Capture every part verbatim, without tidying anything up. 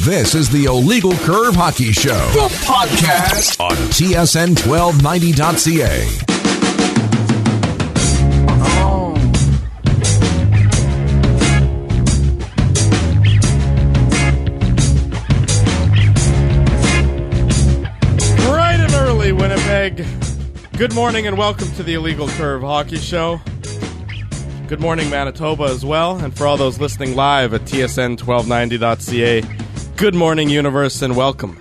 This is the Illegal Curve Hockey Show, the podcast on T S N twelve ninety dot C A. Bright and early, Winnipeg. Good morning and welcome to the Illegal Curve Hockey Show. Good morning, Manitoba, as well. And for all those listening live at T S N twelve ninety dot C A, good morning, universe, and welcome.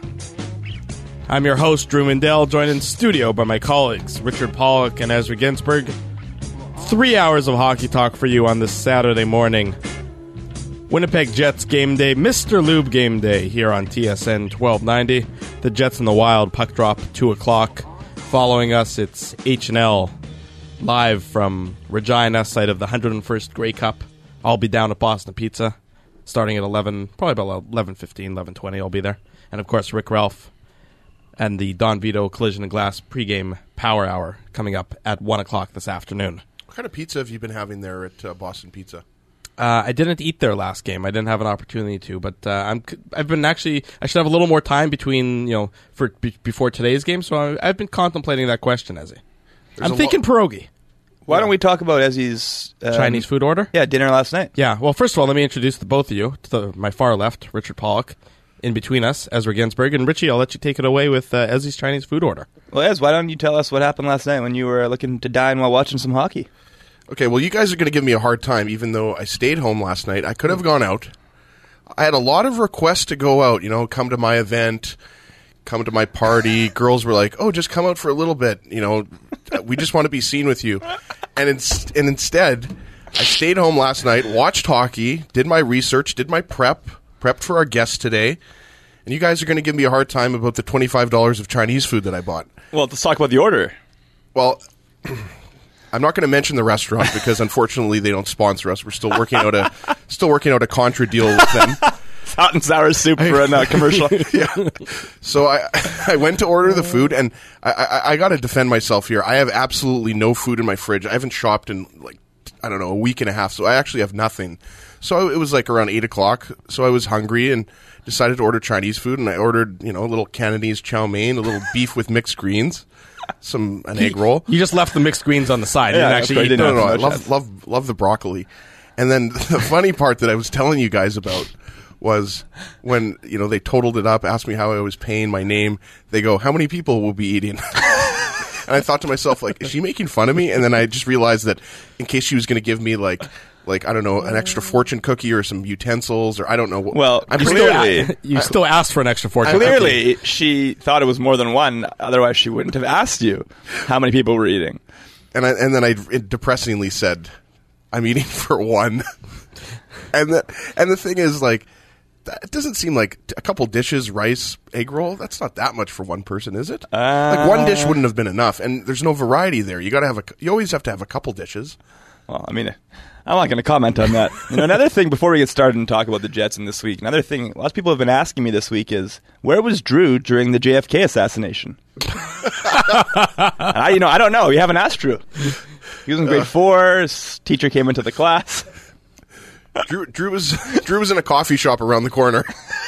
I'm your host, Drew Mindell, joined in studio by my colleagues, Richard Pollock and Ezra Ginsburg. Three hours of hockey talk for you on this Saturday morning. Winnipeg Jets game day, Mister Lube game day here on T S N twelve ninety. The Jets and the Wild, puck drop, two o'clock. Following us, it's H and L live from Regina, site of the one hundred first Grey Cup. I'll be down at Boston Pizza starting at eleven, probably about eleven fifteen, eleven twenty, I'll be there. And, of course, Rick Ralph and the Don Vito Collision and Glass pregame power hour coming up at one o'clock this afternoon. What kind of pizza have you been having there at uh, Boston Pizza? Uh, I didn't eat there last game. I didn't have an opportunity to, but uh, I'm. I've been actually. I should have a little more time between, you know, for be, before today's game. So I, I've been contemplating that question, Ezzy. I'm thinking lo- pierogi. Why don't we talk about Ezzy's um, Chinese food order? Yeah, dinner last night. Yeah. Well, first of all, let me introduce the both of you. To the, my far left, Richard Pollock. In between us, Ezra Ginsburg. And Richie, I'll let you take it away with uh, Ezzy's Chinese food order. Well, Ez, why don't you tell us what happened last night when you were looking to dine while watching some hockey? Okay, well, you guys are going to give me a hard time, even though I stayed home last night. I could have gone out. I had a lot of requests to go out, you know, come to my event, come to my party. Girls were like, oh, just come out for a little bit, you know, we just want to be seen with you. And, in- and instead, I stayed home last night, watched hockey, did my research, did my prep, prepped for our guest today. And you guys are going to give me a hard time about the twenty-five dollars of Chinese food that I bought. Well, let's talk about the order. Well, I'm not going to mention the restaurant because unfortunately they don't sponsor us. We're still working out a still working out a contra deal with them. It's hot and sour soup for a uh, commercial. Yeah. So I I went to order the food, and I I, I got to defend myself here. I have absolutely no food in my fridge. I haven't shopped in like I don't know a week and a half, so I actually have nothing. So it was like around eight o'clock. So I was hungry and decided to order Chinese food, and I ordered you know a little Cantonese chow mein, a little beef with mixed greens. Some an egg roll. You just left the mixed greens on the side. You Yeah, didn't actually eat No, them. no, no. I love, love, love the broccoli. And then the funny part that I was telling you guys about was when you know they totaled it up, asked me how I was paying, my name. They go, "How many people will be eating?" And I thought to myself, like, is she making fun of me? And then I just realized that in case she was going to give me like. Like, I don't know, an extra fortune cookie or some utensils or I don't know. What, Well, I'm you clearly, still, You still asked for an extra fortune. clearly she thought it was more than one. Otherwise, she wouldn't have asked you how many people were eating. and I, and then I depressingly said, "I'm eating for one." and the and the thing is, like, that, it doesn't seem like a couple dishes, rice, egg roll. That's not that much for one person, is it? Uh, like one dish wouldn't have been enough, and there's no variety there. You got to have a. You always have to have a couple dishes. Well, I mean, I'm not going to comment on that. You know, another thing before we get started and talk about the Jets in this week, another thing lots of people have been asking me this week is, where was Drew during the J F K assassination? And I, you know, I don't know. You haven't asked Drew. He was in grade four. His teacher came into the class. Drew, Drew was Drew was in a coffee shop around the corner.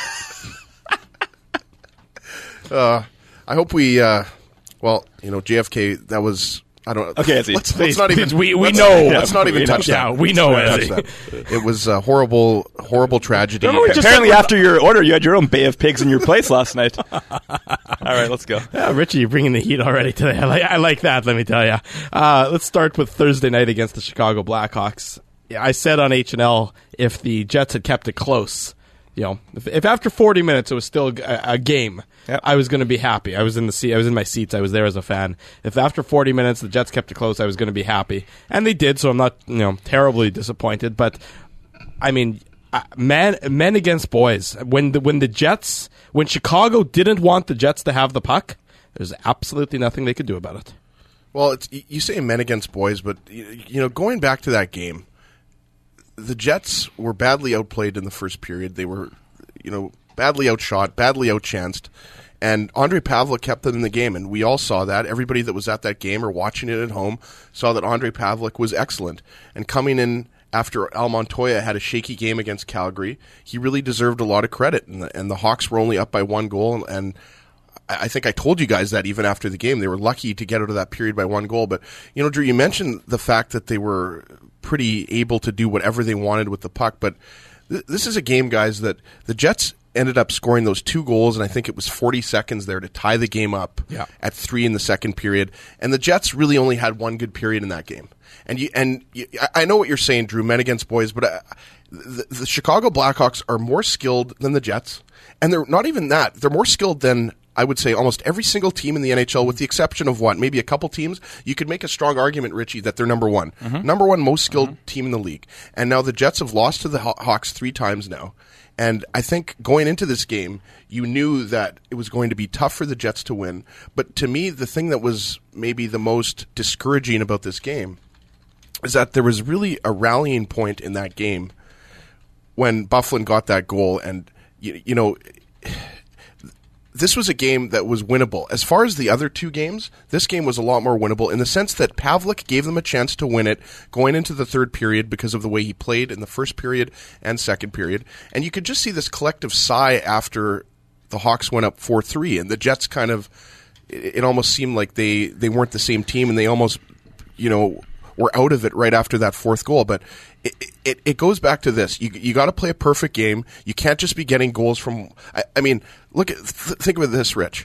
uh, I hope we. Uh, well, you know, J F K. That was. I don't. Okay, Ezzy, let's, please, let's not even. please, we- we let's- know. Let's not even We touch know. that. Yeah, we know, Let's not Ezzy. touch that. It was a horrible, horrible tragedy. Remember we just Apparently, said- after your order, you had your own Bay of Pigs in your place last night. All right, let's go. Yeah, Richie, you're bringing the heat already today. I like, I like that, let me tell you. Uh, let's start with Thursday night against the Chicago Blackhawks. Yeah, I said on H and L, if the Jets had kept it close, you know, if, if after forty minutes it was still a, a game, Yep. I was going to be happy. I was in the seat. I was in my seats. I was there as a fan. If after forty minutes the Jets kept it close, I was going to be happy, and they did. So I'm not, you know, terribly disappointed. But I mean, uh, man, men against boys. When the when the Jets, when Chicago didn't want the Jets to have the puck, there's absolutely nothing they could do about it. Well, it's you say men against boys, but you, you know, going back to that game, the Jets were badly outplayed in the first period. They were, you know, badly outshot, badly outchanced, and Andre Pavlik kept them in the game, and we all saw that. Everybody that was at that game or watching it at home saw that Andre Pavlik was excellent, and coming in after Al Montoya had a shaky game against Calgary, he really deserved a lot of credit. And the, and the Hawks were only up by one goal. And, and I think I told you guys that even after the game. They were lucky to get out of that period by one goal. But, you know, Drew, you mentioned the fact that they were pretty able to do whatever they wanted with the puck. But th- this is a game, guys, that the Jets ended up scoring those two goals, and I think it was forty seconds there to tie the game up yeah. at three in the second period. And the Jets really only had one good period in that game. And you, and you, I know what you're saying, Drew, men against boys, but uh, the, the Chicago Blackhawks are more skilled than the Jets. And they're not even that. They're more skilled than, I would say, almost every single team in the N H L, with the exception of what? Maybe a couple teams. You could make a strong argument, Richie, that they're number one. Mm-hmm. Number one most skilled mm-hmm. team in the league. And now the Jets have lost to the Haw- Hawks three times now. And I think going into this game, you knew that it was going to be tough for the Jets to win. But to me, the thing that was maybe the most discouraging about this game is that there was really a rallying point in that game when Byfuglien got that goal. And, you, you know, this was a game that was winnable. As far as the other two games, this game was a lot more winnable in the sense that Pavelec gave them a chance to win it going into the third period because of the way he played in the first period and second period. And you could just see this collective sigh after the Hawks went up four three, and the Jets kind of, it, it almost seemed like they, they weren't the same team, and they almost, you know, were out of it right after that fourth goal. But it it, it goes back to this. You you got to play a perfect game. You can't just be getting goals from, I, I mean, look at, th- think of this, Rich.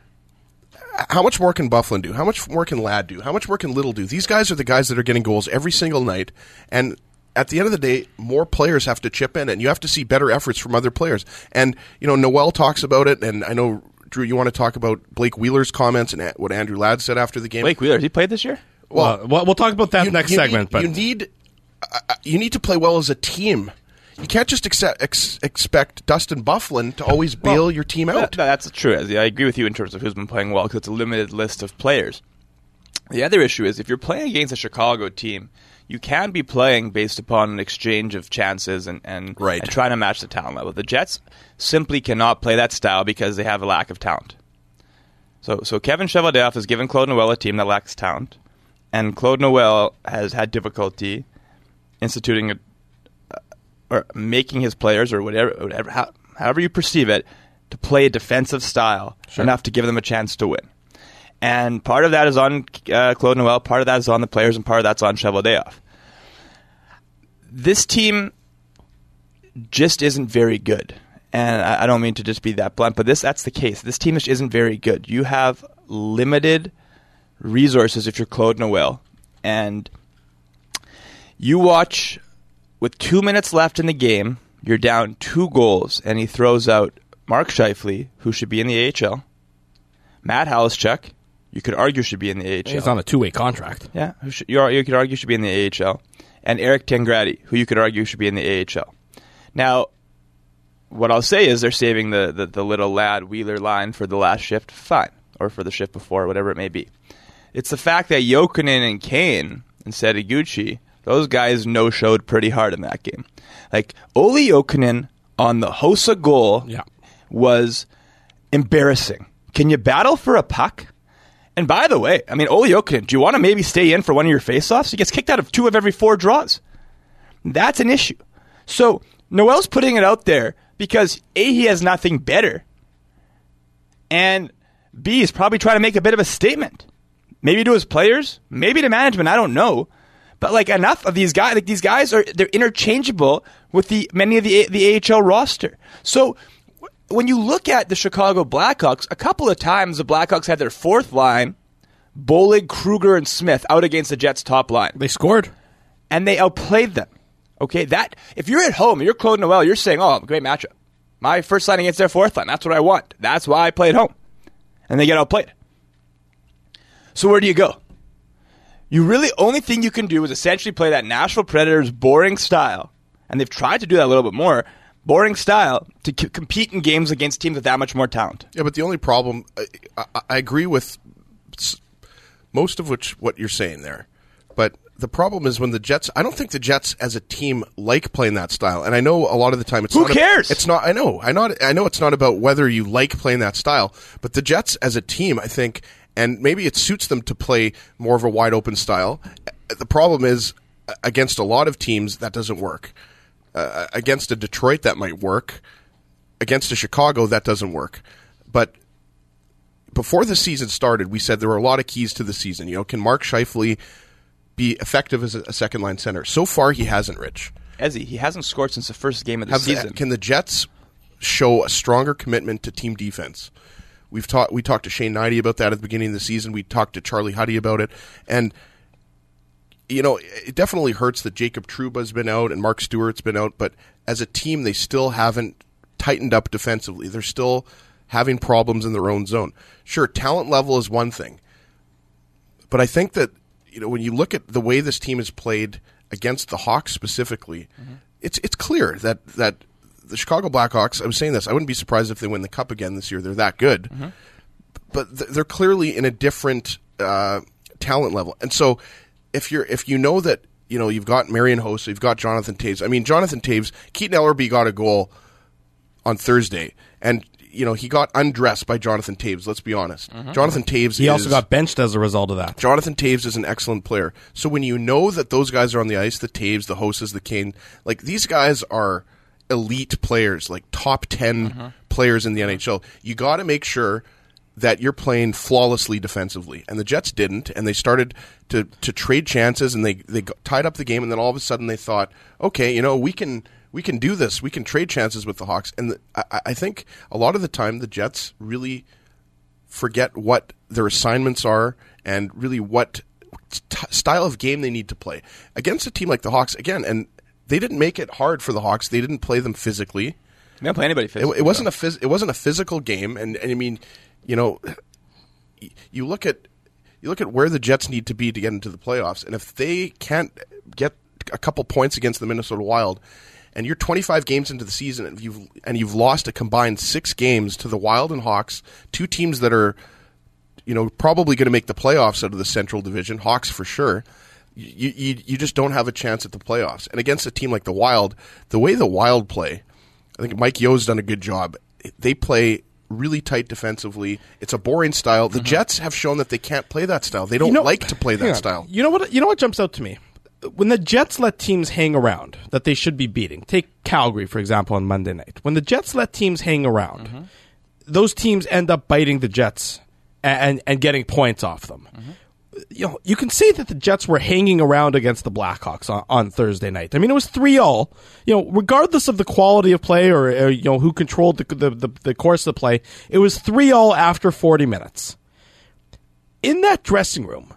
How much more can Byfuglien do? How much more can Ladd do? How much more can Little do? These guys are the guys that are getting goals every single night. And at the end of the day, more players have to chip in, and you have to see better efforts from other players. And, you know, Noel talks about it, and I know, Drew, you want to talk about Blake Wheeler's comments and what Andrew Ladd said after the game. Blake Wheeler, has he played this year? Well, well, we'll talk about that you, next you segment. Need, but you need uh, you need to play well as a team. You can't just accept, ex- expect Dustin Byfuglien to always bail well, your team out. That, that's true. I agree with you in terms of who's been playing well because it's a limited list of players. The other issue is if you're playing against a Chicago team, you can be playing based upon an exchange of chances and, and, right. and trying to match the talent level. The Jets simply cannot play that style because they have a lack of talent. So so Kevin Cheveldayoff has given Claude Noel a team that lacks talent, and Claude Noel has had difficulty instituting a, uh, or making his players, or whatever, whatever how, however you perceive it, to play a defensive style sure. enough to give them a chance to win. And part of that is on uh, Claude Noel, part of that is on the players, and part of that's on Cheveldayoff. This team just isn't very good. And I, I don't mean to just be that blunt, but this that's the case. This team just isn't very good. You have limited resources if you're Claude Noel. And you watch, with two minutes left in the game, you're down two goals, and he throws out Mark Scheifele, who should be in the A H L, Matt Halischuk, you could argue should be in the A H L. He's on a two-way contract. Yeah, who should, you, you could argue should be in the A H L. And Eric Tangradi, who you could argue should be in the A H L. Now, what I'll say is they're saving the, the, the little Ladd Wheeler line for the last shift. Fine. Or for the shift before, whatever it may be. It's the fact that Jokinen and Kane and Setoguchi, those guys no-showed pretty hard in that game. Like, Ole Jokinen on the Hossa goal yeah. was embarrassing. Can you battle for a puck? And by the way, I mean, Ole Jokinen, do you want to maybe stay in for one of your face-offs? He gets kicked out of two of every four draws. That's an issue. So, Noel's putting it out there because A, he has nothing better, and B, he's probably trying to make a bit of a statement. Maybe to his players, maybe to management, I don't know. But like enough of these guys, like these guys are they're interchangeable with the many of the the A H L roster. So when you look at the Chicago Blackhawks, a couple of times the Blackhawks had their fourth line, Bolig, Kruger, and Smith out against the Jets' top line. They scored, and they outplayed them. Okay, that if you're at home and you're Claude Noel, you're saying, "Oh, great matchup. My first line against their fourth line. That's what I want. That's why I play at home." And they get outplayed. So where do you go? You really only thing you can do is essentially play that Nashville Predators boring style, and they've tried to do that a little bit more. Boring style to c- compete in games against teams with that much more talent. Yeah, but the only problem, I, I, I agree with most of which what you're saying there, but the problem is when the Jets, I don't think the Jets as a team like playing that style. And I know a lot of the time it's Who not cares? A, it's not I know. I know I know it's not about whether you like playing that style, but the Jets as a team, I think, and maybe it suits them to play more of a wide open style. The problem is against a lot of teams, that doesn't work. Uh, against a Detroit, that might work. Against a Chicago, that doesn't work. But before the season started, we said there were a lot of keys to the season. You know, can Mark Scheifele be effective as a second line center? So far, he hasn't, Rich. Ezzy, he hasn't scored since the first game of the Have season. The, can the Jets show a stronger commitment to team defense? We've talked. We talked to Shane Knighty about that at the beginning of the season. We talked to Charlie Huddy about it, and you know, it definitely hurts that Jacob Trouba's been out and Mark Stewart's been out. But as a team, they still haven't tightened up defensively. They're still having problems in their own zone. Sure, talent level is one thing, but I think that you know when you look at the way this team has played against the Hawks specifically, mm-hmm. it's it's clear that that. The Chicago Blackhawks, I was saying this, I wouldn't be surprised if they win the Cup again this year. They're that good. Mm-hmm. But th- they're clearly in a different uh, talent level. And so if you're if you know that, you know, you've got Marian Hossa, you've got Jonathan Toews. I mean, Jonathan Toews, Keaton Ellerby got a goal on Thursday. And, you know, he got undressed by Jonathan Toews, let's be honest. Mm-hmm. Jonathan Toews He is, also got benched as a result of that. Jonathan Toews is an excellent player. So when you know that those guys are on the ice, the Toews, the Hossas, the Kane, like these guys are elite players, like top ten mm-hmm. players in the N H L. You got to make sure that you're playing flawlessly defensively, and the Jets didn't, and they started to to trade chances, and they they got, tied up the game, and then all of a sudden they thought, okay, you know, we can we can do this, we can trade chances with the Hawks, and the, I, I think a lot of the time the Jets really forget what their assignments are and really what t- style of game they need to play against a team like the Hawks again, and. They didn't make it hard for the Hawks. They didn't play them physically. They don't play anybody physically. It, it wasn't a phys- It wasn't a physical game, and, and I mean, you know, you look at you look at where the Jets need to be to get into the playoffs, and if they can't get a couple points against the Minnesota Wild, and you're twenty-five games into the season, and you've and you've lost a combined six games to the Wild and Hawks, two teams that are, you know, probably going to make the playoffs out of the Central Division, Hawks for sure. You, you you just don't have a chance at the playoffs. And against a team like the Wild, the way the Wild play, I think Mike Yo's done a good job. They play really tight defensively. It's a boring style. The mm-hmm. Jets have shown that they can't play that style. They don't you know, like to play that on. style. You know what? You know what jumps out to me? When the Jets let teams hang around that they should be beating, take Calgary, for example, on Monday night. When the Jets let teams hang around, mm-hmm. those teams end up biting the Jets and, and, and getting points off them. Mm-hmm. You know, you can say that the Jets were hanging around against the Blackhawks on, on Thursday night. I mean, it was three all. You know, regardless of the quality of play or, or you know who controlled the, the the the course of play, it was three all after forty minutes. In that dressing room,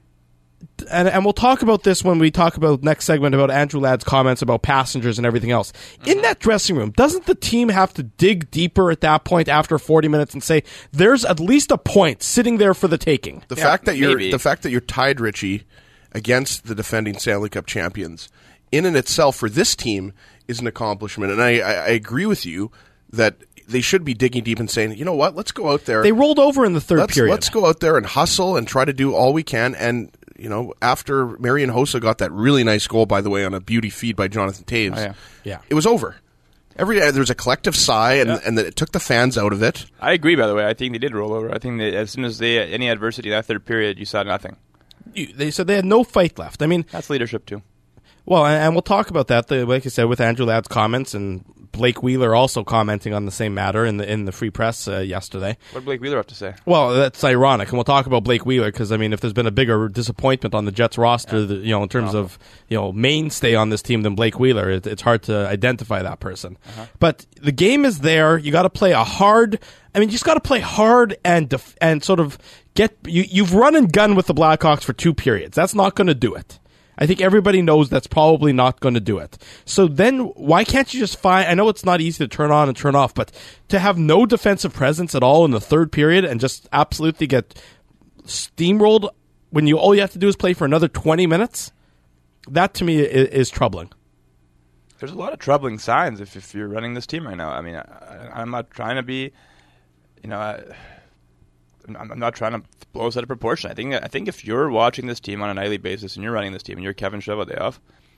and and we'll talk about this when we talk about next segment about Andrew Ladd's comments about passengers and everything else. In that dressing room, doesn't the team have to dig deeper at that point after forty minutes and say there's at least a point sitting there for the taking? The yeah, fact that you're maybe. the fact that you're tied, Richie, against the defending Stanley Cup champions, in and itself for this team is an accomplishment. And I, I, I agree with you that they should be digging deep and saying, you know what, let's go out there. They rolled over in the third let's, period. Let's go out there and hustle and try to do all we can. And you know, after Marian Hossa got that really nice goal, by the way, on a beauty feed by Jonathan Toews, oh, yeah. yeah, it was over. Every uh, there was a collective sigh, and, yeah. and that it took the fans out of it. I agree, by the way. I think they did roll over. I think that as soon as they any adversity in that third period, you saw nothing. You, they said they had no fight left. I mean, that's leadership, too. Well, and, and we'll talk about that, the, like I said, with Andrew Ladd's comments and Blake Wheeler also commenting on the same matter in the in the Free Press uh, yesterday. What did Blake Wheeler have to say? Well, that's ironic, and we'll talk about Blake Wheeler because I mean, if there's been a bigger disappointment on the Jets roster, yeah. the, you know, in terms of you know mainstay on this team than Blake Wheeler, it, it's hard to identify that person. Uh-huh. But the game is there. You got to play a hard. I mean, you just got to play hard and def- and sort of get. You, you've run and gun with the Blackhawks for two periods. That's not going to do it. I think everybody knows that's probably not going to do it. So then why can't you just find... I know it's not easy to turn on and turn off, but to have no defensive presence at all in the third period and just absolutely get steamrolled when you all you have to do is play for another twenty minutes, that to me is, is troubling. There's a lot of troubling signs if, if you're running this team right now. I mean, I, I'm not trying to be... You know... I, I'm not trying to blow us out of proportion. I think I think if you're watching this team on a nightly basis and you're running this team and you're Kevin Cheveldayoff,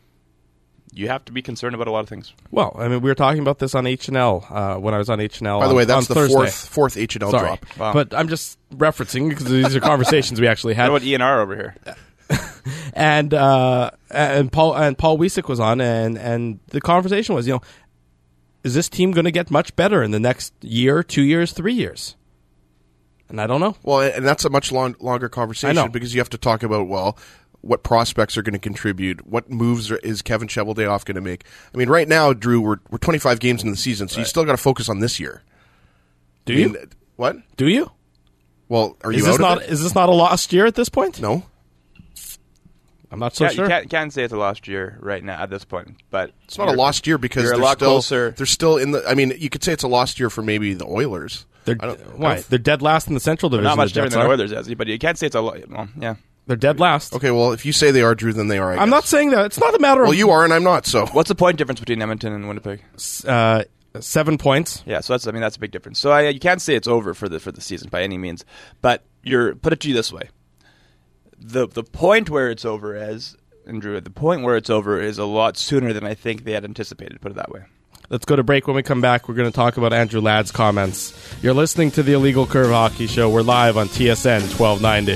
you have to be concerned about a lot of things. Well, I mean, we were talking about this on H and L uh, when I was on H and L. By the on, way, that's on the Thursday. fourth fourth H and L Sorry. drop. Wow. But I'm just referencing because these are conversations we actually had. What about E and R over here? and uh, and Paul and Paul Wiesek was on, and and the conversation was, you know, is this team going to get much better in the next year, two years, three years? And I don't know. Well, and that's a much long, longer conversation because you have to talk about, well, what prospects are going to contribute, what moves are, is Kevin Cheveldayoff going to make. I mean, right now, Drew, we're we're twenty-five games into the season, so right. you still got to focus on this year. Do I you? mean, what? Do you? Well, are you is this out not of it? Is this not a lost year at this point? No. I'm not so yeah, sure. You can't, can't say it's a lost year right now at this point, but it's not a lost year because you're they're a lot still closer. They're still in the. I mean, you could say it's a lost year for maybe the Oilers. They're I don't, why? I don't, they're dead last in the Central Division. Not much the different Jets than are. Oilers, as but you can't say it's a lot. Well, yeah, they're dead last. Okay, well, if you say they are, Drew, then they are. I I'm guess. not saying that. It's not a matter well, of. Well, you are, and I'm not. So, what's the point difference between Edmonton and Winnipeg? Uh, seven points. Yeah, so that's I mean that's a big difference. So I, you can't say it's over for the for the season by any means. But you're put it to you this way: the the point where it's over is, and Drew, the point where it's over is a lot sooner than I think they had anticipated. Put it that way. Let's go to break. When we come back, we're going to talk about Andrew Ladd's comments. You're listening to the Illegal Curve Hockey Show. We're live on T S N twelve ninety.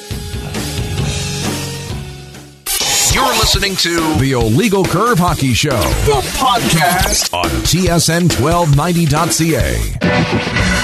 You're listening to the Illegal Curve Hockey Show, the podcast on T S N twelve ninety dot C A.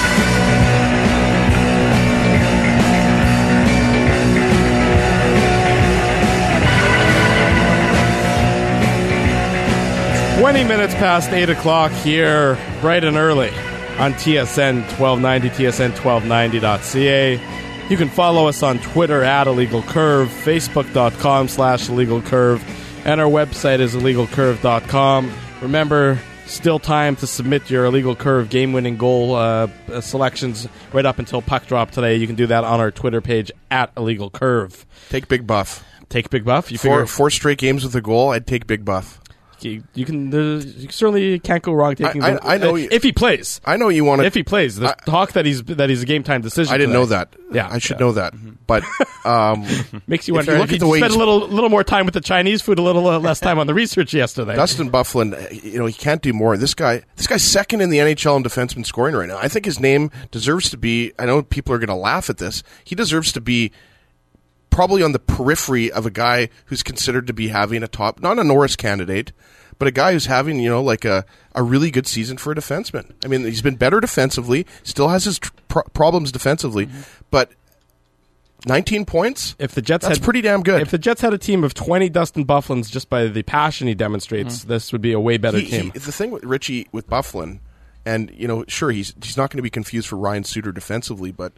twenty minutes past eight o'clock here, bright and early, on T S N twelve ninety, T S N twelve ninety dot C A. You can follow us on Twitter at Illegal Curve, Facebook.com slash Illegal Curve, and our website is illegal curve dot com. Remember, still time to submit your Illegal Curve game-winning goal uh, selections right up until puck drop today. You can do that on our Twitter page at Illegal Curve. Take Big Buff. Take Big Buff? You four, figure four straight games with a goal, I'd take Big Buff. You, you can uh, you certainly can't go wrong taking. I, the, I, I know uh, you, if he plays. I know you want to. If he plays, the I, talk that he's that he's a game time decision. I didn't today. know that. Yeah, I should yeah. know that. But um, makes you wonder. If you If look you at the way spent a little little more time with the Chinese food, a little uh, less time on the research yesterday. Dustin Byfuglien, you know, he can't do more. This guy, this guy's second in the N H L in defenseman scoring right now. I think his name deserves to be. I know people are going to laugh at this. He deserves to be probably on the periphery of a guy who's considered to be having a top, not a Norris candidate, but a guy who's having, you know, like a, a really good season for a defenseman. I mean, he's been better defensively, still has his tr- pro- problems defensively, mm-hmm. but nineteen points? If the Jets that's had, pretty damn good. If the Jets had a team of twenty Dustin Byfugliens, just by the passion he demonstrates, mm-hmm. this would be a way better he, team. He, the thing with Richie, with Byfuglien, and, you know, sure, he's he's not going to be confused for Ryan Suter defensively, but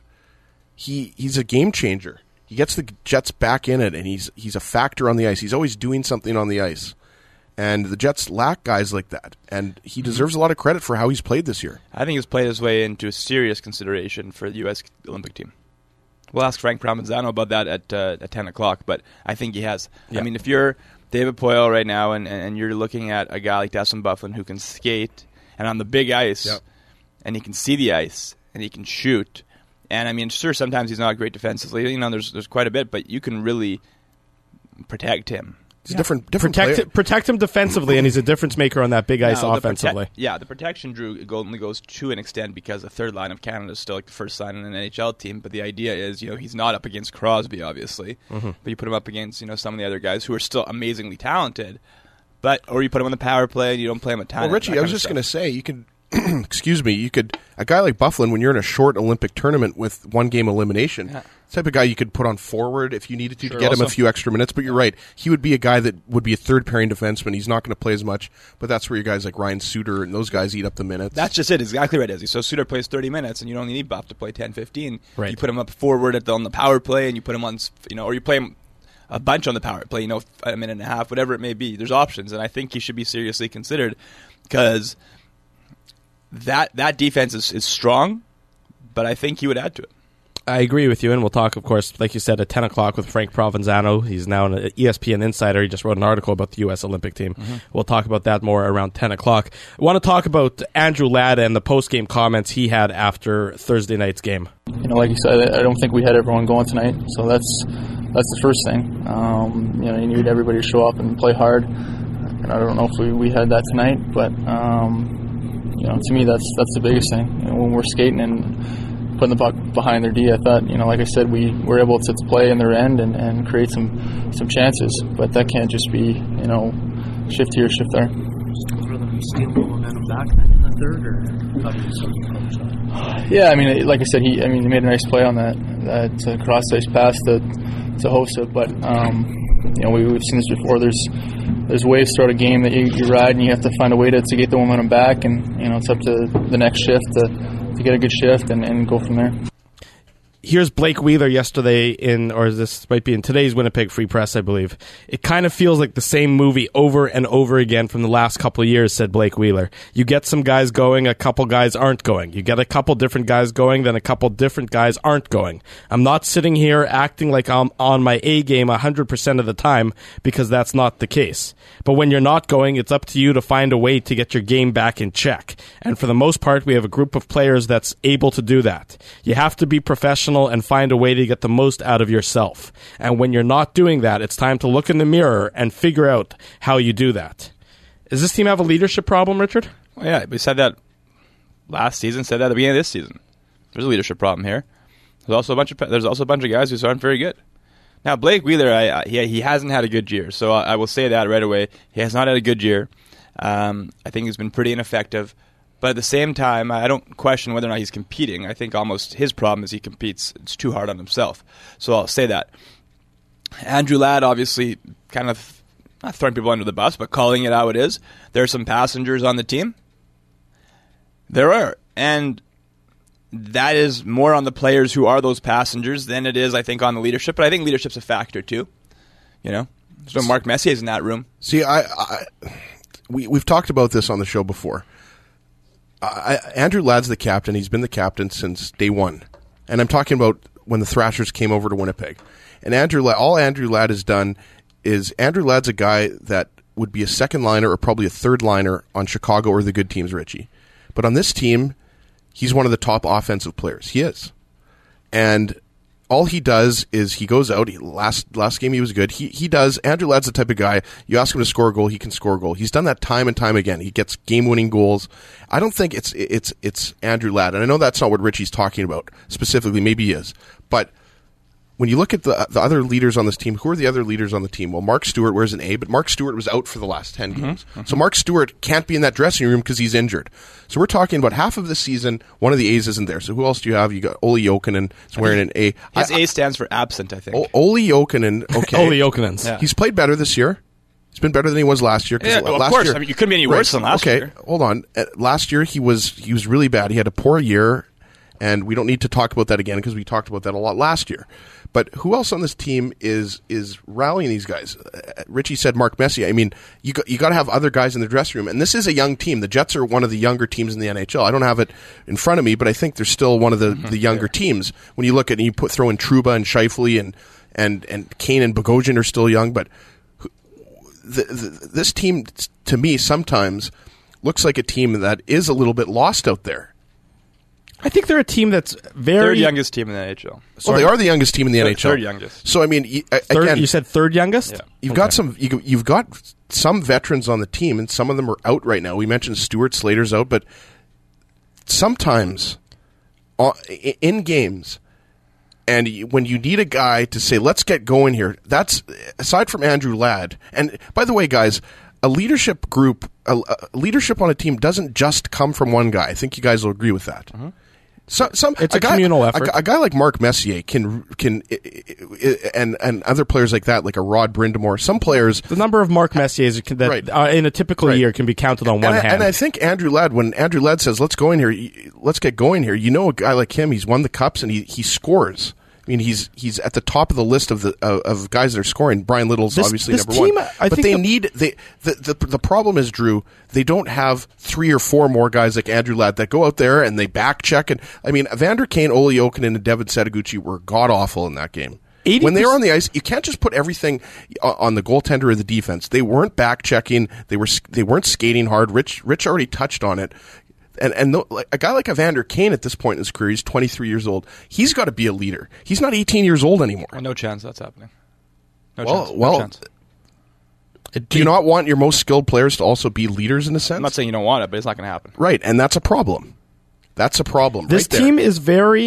he he's a game changer. He gets the Jets back in it, and he's he's a factor on the ice. He's always doing something on the ice. And the Jets lack guys like that. And he deserves a lot of credit for how he's played this year. I think he's played his way into a serious consideration for the U S Olympic team. We'll ask Frank Provenzano about that at uh, at ten o'clock, but I think he has. Yeah. I mean, if you're David Poile right now and, and you're looking at a guy like Dustin Byfuglien who can skate and on the big ice, yep. and he can see the ice, and he can shoot, and I mean, sure, sometimes he's not great defensively. You know, there's there's quite a bit, but you can really protect him. He's yeah. a different, different protect, player. Him, protect him defensively, and he's a difference maker on that big ice now, offensively. The prote- yeah, the protection, Drew, only goes to an extent because the third line of Canada is still like the first line in an N H L team. But the idea is, you know, he's not up against Crosby, obviously, mm-hmm. but you put him up against, you know, some of the other guys who are still amazingly talented. But or you put him on the power play and you don't play him a ton. Well, Richie, I was just going to say, you could, excuse me, you could a guy like Byfuglien when you're in a short Olympic tournament with one game elimination. Yeah. Type of guy you could put on forward if you needed to sure, to get also. him a few extra minutes. But you're right, he would be a guy that would be a third pairing defenseman. He's not going to play as much, but that's where your guys like Ryan Suter and those guys eat up the minutes. That's just it. Exactly right, Izzy. So Suter plays thirty minutes, and you don't need Buff to play ten, fifteen. Right. You put him up forward at the, on the power play, and you put him on, you know, or you play him a bunch on the power play, you know, a minute and a half, whatever it may be. There's options, and I think he should be seriously considered because that that defense is, is strong, but I think he would add to it. I agree with you, and we'll talk, of course, like you said, at ten o'clock with Frank Provenzano. He's now an E S P N insider. He just wrote an article about the U S Olympic team. Mm-hmm. We'll talk about that more around ten o'clock. I want to talk about Andrew Ladd and the post-game comments he had after Thursday night's game. You know, like you said, I don't think we had everyone going tonight, so that's that's the first thing. Um, you know, you need everybody to show up and play hard. And I don't know if we, we had that tonight, but um, you know, to me, that's that's the biggest thing. You know, when we're skating and putting the puck behind their D. I thought, you know, like I said, we were able to, to play in their end and, and create some some chances, but that can't just be, you know, shift here, shift there. For them steal the momentum back in the third, or how did you start the shot? Yeah, I mean, like I said, he I mean he made a nice play on that that uh, cross ice pass to to Hossa, but um, you know we, we've seen this before. There's there's ways throughout a game that you, you ride, and you have to find a way to, to get the momentum back, and you know it's up to the next shift to to get a good shift and, and go from there. Here's Blake Wheeler yesterday in, or this might be in today's Winnipeg Free Press, I believe. It kind of feels like the same movie over and over again from the last couple of years, said Blake Wheeler. You get some guys going, a couple guys aren't going. You get a couple different guys going, then a couple different guys aren't going. I'm not sitting here acting like I'm on my A game one hundred percent of the time, because that's not the case. But when you're not going, it's up to you to find a way to get your game back in check. And for the most part, we have a group of players that's able to do that. You have to be professional and find a way to get the most out of yourself. And when you're not doing that, it's time to look in the mirror and figure out how you do that. Does this team have a leadership problem, Richard? Well, yeah, we said that last season, said that at the beginning of this season. There's a leadership problem here. There's also a bunch of there's also a bunch of guys who aren't very good. Now, Blake Wheeler, I, I, he, he hasn't had a good year, so I, I will say that right away. He has not had a good year. Um, I think he's been pretty ineffective. But at the same time, I don't question whether or not he's competing. I think almost his problem is he competes. It's too hard on himself. So I'll say that. Andrew Ladd, obviously, kind of not throwing people under the bus, but calling it how it is. There are some passengers on the team. There are. And that is more on the players who are those passengers than it is, I think, on the leadership. But I think leadership's a factor, too. You know? So Mark Messier's in that room. See, I, I we, we've talked about this on the show before. I, Andrew Ladd's the captain. He's been the captain since day one. And I'm talking about when the Thrashers came over to Winnipeg. And Andrew Ladd, all Andrew Ladd has done is Andrew Ladd's a guy that would be a second liner or probably a third liner on Chicago or the good teams, Richie. But on this team, he's one of the top offensive players. He is. And all he does is he goes out. He, last last game he was good. He he does. Andrew Ladd's the type of guy, you ask him to score a goal, he can score a goal. He's done that time and time again. He gets game-winning goals. I don't think it's it's it's Andrew Ladd. And I know that's not what Richie's talking about specifically. Maybe he is. But when you look at the the other leaders on this team, who are the other leaders on the team? Well, Mark Stewart wears an A, but Mark Stewart was out for the last ten games. Mm-hmm. So Mark Stewart can't be in that dressing room because he's injured. So we're talking about half of the season, one of the A's isn't there. So who else do you have? You got Olli Jokinen is wearing an A. His I, A stands for absent, I think. O- Olli Jokinen, okay. Olli Jokinen's. Yeah. He's played better this year. He's been better than he was last year. Yeah, well, last of course. Year, I mean, you couldn't be any worse right, than last okay, year. Okay, hold on. Uh, last year he was he was really bad. He had a poor year, and we don't need to talk about that again because we talked about that a lot last year. But who else on this team is is rallying these guys? Uh, Richie said Mark Messier. I mean, you got, you got to have other guys in the dressing room. And this is a young team. The Jets are one of the younger teams in the N H L. I don't have it in front of me, but I think they're still one of the, mm-hmm. the younger yeah. teams. When you look at it, you put throw in Trouba and Scheifele and and and Kane and Bogosian are still young, but the, the, this team to me sometimes looks like a team that is a little bit lost out there. I think they're a team that's very... Third youngest team in the N H L. Well, they are the youngest team in the third, N H L. Third youngest. So, I mean, y- third, again... You said third youngest? Yeah. You've okay. got some you, you've got some veterans on the team, and some of them are out right now. We mentioned Stuart Slater's out, but sometimes uh, in games, and when you need a guy to say, let's get going here, that's, aside from Andrew Ladd, and by the way, guys... A leadership group, a, a leadership on a team doesn't just come from one guy. I think you guys will agree with that. Mm-hmm. So, some, it's a, a guy, communal effort. A, a guy like Mark Messier can can and and other players like that, like a Rod Brindamore. Some players, the number of Mark Messiers that right. uh, in a typical right. year can be counted on and one I, hand. And I think Andrew Ladd, when Andrew Ladd says, "Let's go in here, let's get going here," you know, a guy like him, he's won the cups and he he scores. I mean, he's he's at the top of the list of the of, of guys that are scoring. Brian Little's this, obviously this number team, one, I but think they the, need they the, the the problem is, Drew, they don't have three or four more guys like Andrew Ladd that go out there and they back check. And I mean, Evander Kane, Olli Jokinen, and Devin Setoguchi were god awful in that game. eighty percent When they were on the ice, you can't just put everything on the goaltender or the defense. They weren't back checking. They were they weren't skating hard. Rich Rich already touched on it. And and the, like, a guy like Evander Kane at this point in his career, he's twenty-three years old. He's got to be a leader. He's not eighteen years old anymore. Well, no chance that's happening. No well, chance. well, no chance. Do you not want your most skilled players to also be leaders in a sense? I'm not saying you don't want it, but it's not going to happen. Right, and that's a problem. That's a problem. This right team there. is very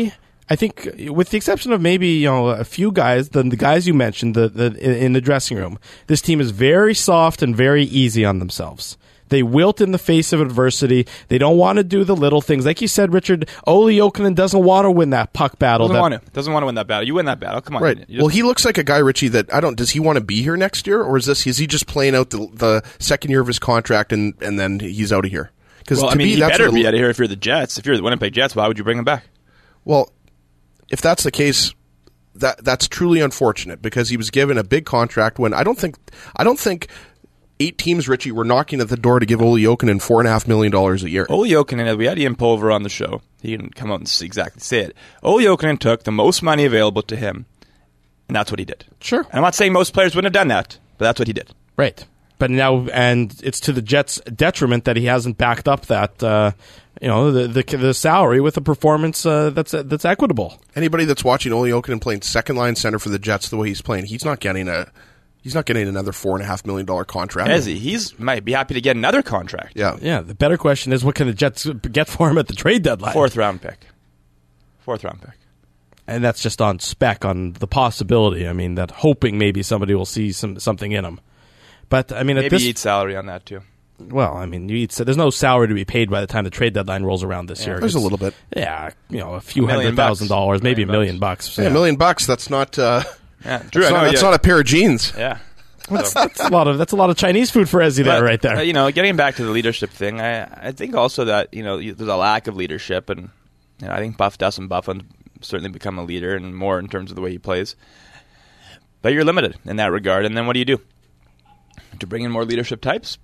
I think, with the exception of maybe you know a few guys, the, the guys you mentioned, the, the in, in the dressing room, this team is very soft and very easy on themselves. They wilt in the face of adversity. They don't want to do the little things. Like you said, Richard, Olli Jokinen doesn't want to win that puck battle. Doesn't that, want to. Doesn't want to win that battle. You win that battle. Come on. Right. You just- Well, he looks like a guy, Richie, that I don't. Does he want to be here next year, or is this? Is he just playing out the, the second year of his contract and, and then he's out of here? Because well, to I mean, me, he that's better what- be out of here if you're the Jets. If you're the Winnipeg Jets, why would you bring him back? Well, if that's the case, that that's truly unfortunate because he was given a big contract when I don't think I don't think eight teams, Richie, were knocking at the door to give Olli Jokinen four and a half million dollars a year. Olli Jokinen, we had Ian Pulver on the show. He didn't come out and exactly say it. Olli Jokinen took the most money available to him, and that's what he did. Sure. And I'm not saying most players wouldn't have done that, but that's what he did. Right. But now, and it's to the Jets' detriment that he hasn't backed up that, uh, you know, the, the the salary with a performance uh, that's that's equitable. Anybody that's watching Olli Jokinen playing second line center for the Jets the way he's playing, he's not getting a he's not getting another four and a half million dollar contract. Is he? He's might be happy to get another contract. Yeah. Yeah. The better question is, what can the Jets get for him at the trade deadline? Fourth round pick. Fourth round pick. And that's just on spec, on the possibility. I mean, that hoping maybe somebody will see some something in him. But I mean, at Maybe this, you eat salary on that too. well, I mean, you eat, there's no salary to be paid by the time the trade deadline rolls around this year. There's a It's- little bit. Yeah, you know, a few A million hundred thousand bucks. dollars, maybe a Million million bucks. Yeah, a million bucks. That's not. Uh, Yeah, Drew, that's I know not, that's you- not a pair of jeans. Yeah. That's, that's a lot of that's a lot of Chinese food for Ezzy there, But, right there. uh, you know, getting back to the leadership thing, I I think also that you know you- there's a lack of leadership, and you know, I think Buff Dustin Bufflin's certainly become a leader, and more in terms of the way he plays. But you're limited in that regard, and then what do you do to bring in more leadership types?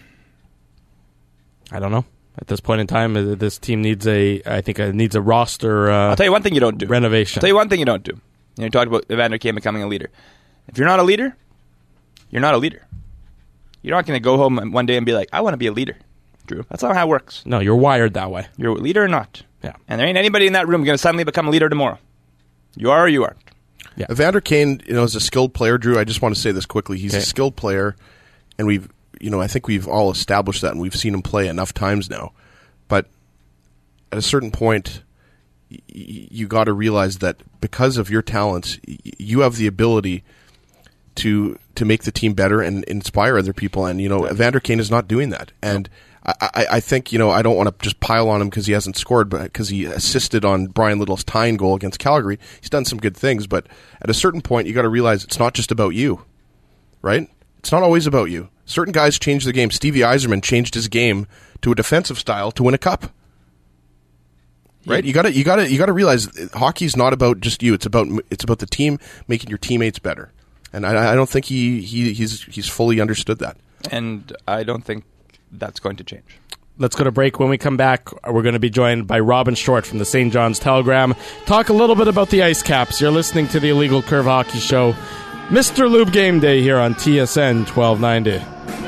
I don't know. At this point in time, uh, this team needs a, I think, it needs a roster uh, I'll tell you one thing you don't do. renovation. I'll tell you one thing you don't do. You know, you talked about Evander Kane becoming a leader. If you're not a leader, you're not a leader. You're not going to go home one day and be like, I want to be a leader, Drew. That's not how it works. No, you're wired that way. You're a leader or not. Yeah. And there ain't anybody in that room going to suddenly become a leader tomorrow. You are or you aren't. Evander Kane, you know, is a skilled player. Drew, I just want to say this quickly. He's Okay. a skilled player, and we've, you know, I think we've all established that, and we've seen him play enough times now. But at a certain point, y- y- you got to realize that because of your talents, y- you have the ability to to make the team better and inspire other people. And you know, Evander Kane is not doing that. And I, I, I think, you know, I don't want to just pile on him because he hasn't scored, but because he assisted on Brian Little's tying goal against Calgary. He's done some good things, but at a certain point, you got to realize it's not just about you, right? It's not always about you. Certain guys change the game. Stevie Yzerman changed his game to a defensive style to win a cup. Right? You got to you got to you got to realize hockey's not about just you. It's about it's about the team making your teammates better. And I, I don't think he, he he's he's fully understood that. And I don't think that's going to change. Let's go to break. When we come back, we're going to be joined by Robin Short from the Saint John's Telegram. Talk a little bit about the Ice Caps. You're listening to the Illegal Curve Hockey Show. Mister Lube Game Day here on T S N twelve ninety.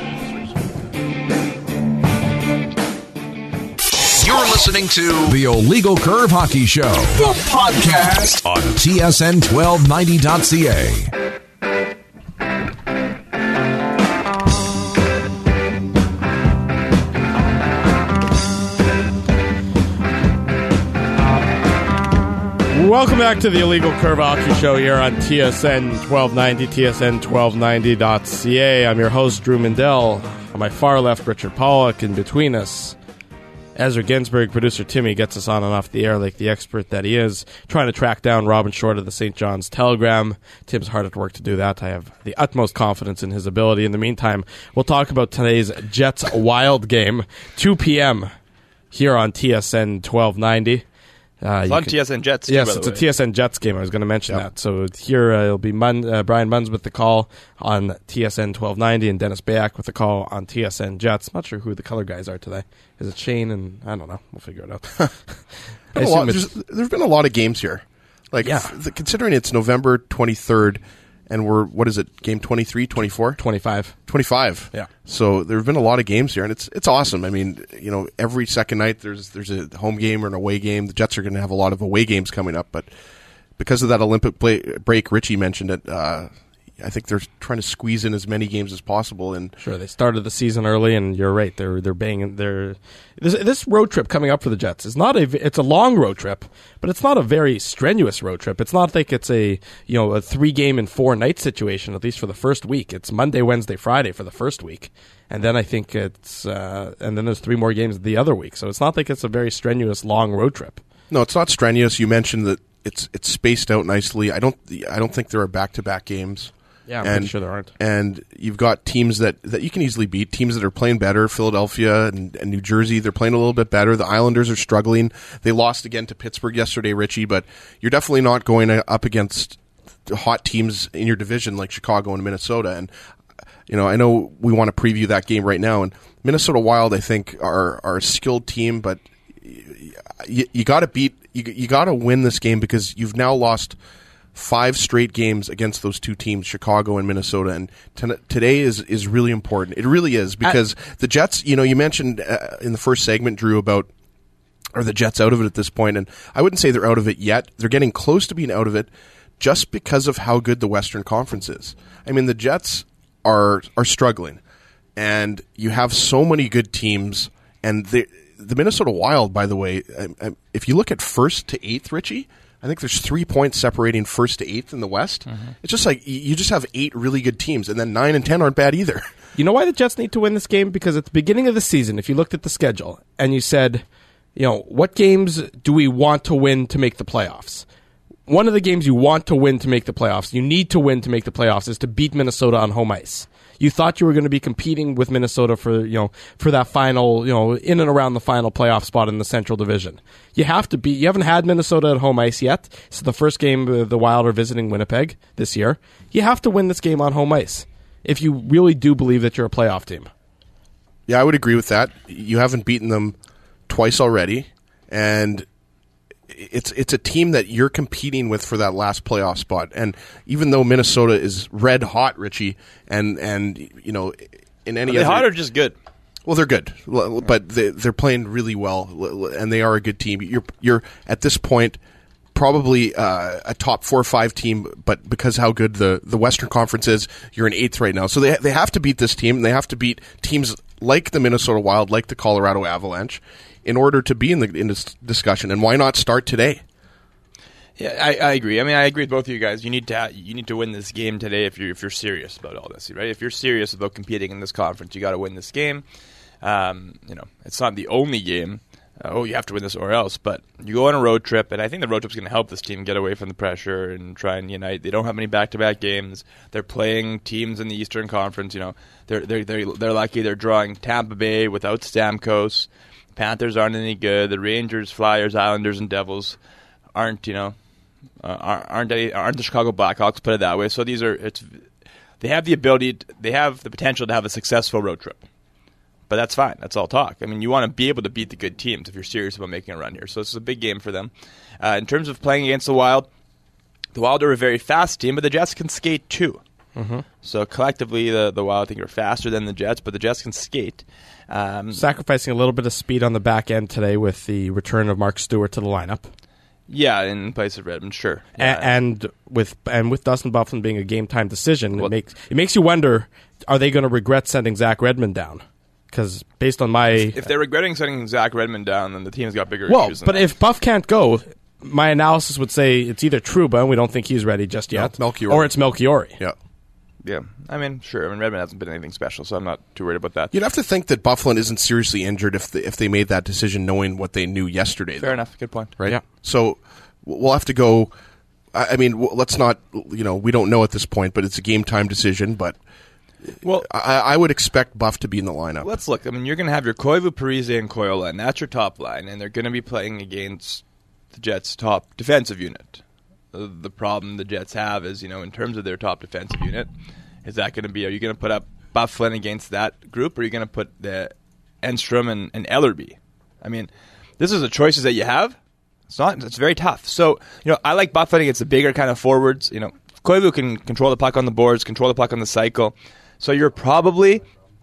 You're listening to the Illegal Curve Hockey Show, the podcast on T S N twelve ninety dot C A. Welcome back to the Illegal Curve Hockey Show here on T S N twelve ninety, T S N twelve ninety dot C A. I'm your host, Drew Mindell. On my far left, Richard Pollock. In between us, Ezra Ginsburg. Producer Timmy gets us on and off the air like the expert that he is, trying to track down Robin Short of the Saint John's Telegram. Tim's hard at work to do that. I have the utmost confidence in his ability. In the meantime, we'll talk about today's Jets Wild game, two p.m. here on T S N twelve ninety. Uh, It's you on can- T S N Jets, too, Yes, by the it's a way. T S N Jets game. I was going to mention that. So here uh, it'll be Mun, uh, Brian Munns with the call on T S N twelve ninety and Dennis Bayak with the call on T S N Jets. Not sure who the color guys are today. Is it Shane and I don't know. We'll figure it out. I Been a lot- assume it's- there's, there's been a lot of games here. Like, Yeah. f- the, considering it's November twenty-third, and we're, what is it, game twenty-three, twenty-four? twenty-five. twenty-five. Yeah. So there have been a lot of games here, and it's it's awesome. I mean, you know, every second night there's there's a home game or an away game. The Jets are going to have a lot of away games coming up, but because of that Olympic play, break, Richie mentioned it. Uh, I think they're trying to squeeze in as many games as possible. And sure, they started the season early, and you're right. They're they're banging. They're this this road trip coming up for the Jets is not a. It's a long road trip, but it's not a very strenuous road trip. It's not like it's a you know a three game and four night situation. At least for the first week, it's Monday, Wednesday, Friday for the first week, and then I think it's uh, and then there's three more games the other week. So it's not like it's a very strenuous long road trip. No, it's not strenuous. You mentioned that it's it's spaced out nicely. I don't I don't think there are back to back games. Yeah, I'm and, pretty sure there aren't. And you've got teams that, that you can easily beat, teams that are playing better. Philadelphia and, and New Jersey, they're playing a little bit better. The Islanders are struggling. They lost again to Pittsburgh yesterday, Richie, but you're definitely not going up against hot teams in your division like Chicago and Minnesota. And, you know, I know we want to preview that game right now. And Minnesota Wild, I think, are, are a skilled team, but you, you got to beat, you, you got to win this game because you've now lost five straight games against those two teams, Chicago and Minnesota, and t- today is, is really important. It really is because I, the Jets, you know, you mentioned uh, in the first segment, Drew, about are the Jets out of it at this point, and I wouldn't say they're out of it yet. They're getting close to being out of it just because of how good the Western Conference is. I mean, the Jets are are struggling, and you have so many good teams, and they, the Minnesota Wild, by the way, I, I, if you look at first to eighth, Richie, I think there's three points separating first to eighth in the West. Mm-hmm. It's just like you just have eight really good teams, and then nine and ten aren't bad either. You know why the Jets need to win this game? Because at the beginning of the season, if you looked at the schedule and you said, you know, what games do we want to win to make the playoffs? One of the games you want to win to make the playoffs, you need to win to make the playoffs, is to beat Minnesota on home ice. You thought you were going to be competing with Minnesota for, you know, for that final, you know, in and around the final playoff spot in the Central Division. You have to beat, you haven't had Minnesota at home ice yet. So the first game, uh, the Wild are visiting Winnipeg this year. You have to win this game on home ice if you really do believe that you're a playoff team. Yeah, I would agree with that. You haven't beaten them twice already, and it's it's a team that you're competing with for that last playoff spot. And even though Minnesota is red hot, Richie, and and you know, in any are they other, hot or just good? Well, they're good, but they, they're playing really well, and they are a good team. You're you're at this point probably uh, a top four or five team, but because how good the, the Western Conference is, you're in eighth right now. So they they have to beat this team, and they have to beat teams like the Minnesota Wild, like the Colorado Avalanche, in order to be in the in this discussion. And why not start today? Yeah, I, I agree. I mean, I agree with both of you guys. You need to ha- you need to win this game today if you're if you're serious about all this, right? If you're serious about competing in this conference, you got to win this game. Um, you know, it's not the only game. Uh, oh, you have to win this or else. But you go on a road trip, and I think the road trip's going to help this team get away from the pressure and try and unite. They don't have many back-to-back games. They're playing teams in the Eastern Conference. You know, they're they're they're, they're lucky. They're drawing Tampa Bay without Stamkos. Panthers aren't any good. The Rangers, Flyers, Islanders, and Devils aren't you know uh, aren't any, aren't the Chicago Blackhawks. Put it that way. So these are it's they have the ability. To, they have the potential to have a successful road trip. But that's fine. That's all talk. I mean, you want to be able to beat the good teams if you're serious about making a run here. So this is a big game for them. Uh, in terms of playing against the Wild, the Wild are a very fast team, but the Jets can skate too. Mm-hmm. So collectively, the, the Wild, I think, are faster than the Jets, but the Jets can skate. Um, Sacrificing a little bit of speed on the back end today with the return of Mark Stewart to the lineup. Yeah, in place of Redmond, sure. Yeah. A- and with and with Dustin Byfuglien being a game time decision, well, it makes it makes you wonder: are they going to regret sending Zach Redmond down? Because based on my... If they're regretting sending Zach Redmond down, then the team's got bigger well, issues than but that. if Buff can't go, my analysis would say it's either Trouba, we don't think he's ready just yet, no, Melchiori. or it's Melchiori. Yeah. Yeah, I mean, sure. I mean, Redmond hasn't been anything special, so I'm not too worried about that. You'd have to think that Byfuglien isn't seriously injured if the, if they made that decision knowing what they knew yesterday. Fair though. enough. Good point. Right? Yeah. So we'll have to go... I mean, let's not... You know, we don't know at this point, but it's a game-time decision, but... Well, I, I would expect Buff to be in the lineup. Let's look. I mean, you're going to have your Koivu, Parise, and Koiola, and that's your top line, and they're going to be playing against the Jets' top defensive unit. Uh, the problem the Jets have is, you know, in terms of their top defensive unit, is that going to be, are you going to put up Byfuglien against that group, or are you going to put the Enstrom and, and Ellerby? I mean, this is the choices that you have. It's not. It's very tough. So, you know, I like Byfuglien against the bigger kind of forwards. You know, Koivu can control the puck on the boards, control the puck on the cycle. So you're probably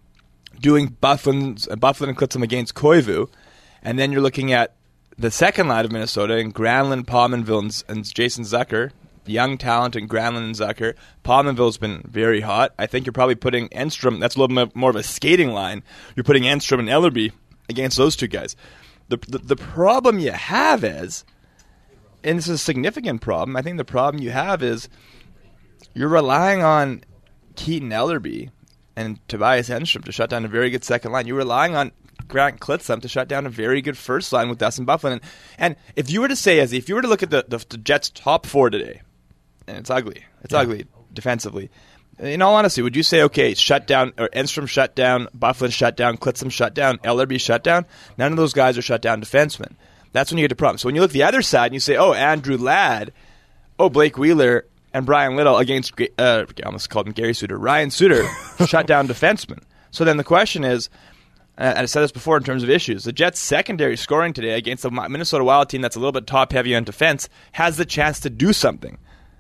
doing Byfuglien and Clitsum against Koivu, and then you're looking at the second line of Minnesota and Granlund, Pominville, and, and Jason Zucker. young talent in Granlund and Zucker. Pominville's been very hot. I think you're probably putting Enstrom, that's a little bit more of a skating line. You're putting Enstrom and Ellerby against those two guys. The, the, the problem you have is, and this is a significant problem, I think the problem you have is you're relying on Keaton Ellerby and Tobias Enstrom to shut down a very good second line. You're relying on Grant Clitsum to shut down a very good first line with Dustin Byfuglien. And, and if you were to say, as if you were to look at the, the, the Jets' top four today, and it's ugly, it's yeah. ugly defensively. In all honesty, would you say, okay, shut down, or Enstrom shut down, Byfuglien shut down, Clitsum shut down, Ellerby shut down? None of those guys are shut down defensemen. That's when you get to problems. So when you look at the other side and you say, oh, Andrew Ladd, oh, Blake Wheeler, and Brian Little against, uh, I almost called him Gary Suter, Ryan Suter, shut down defensemen. So then the question is, and I said this before in terms of issues, the Jets' secondary scoring today against the Minnesota Wild team that's a little bit top-heavy on defense has the chance to do something.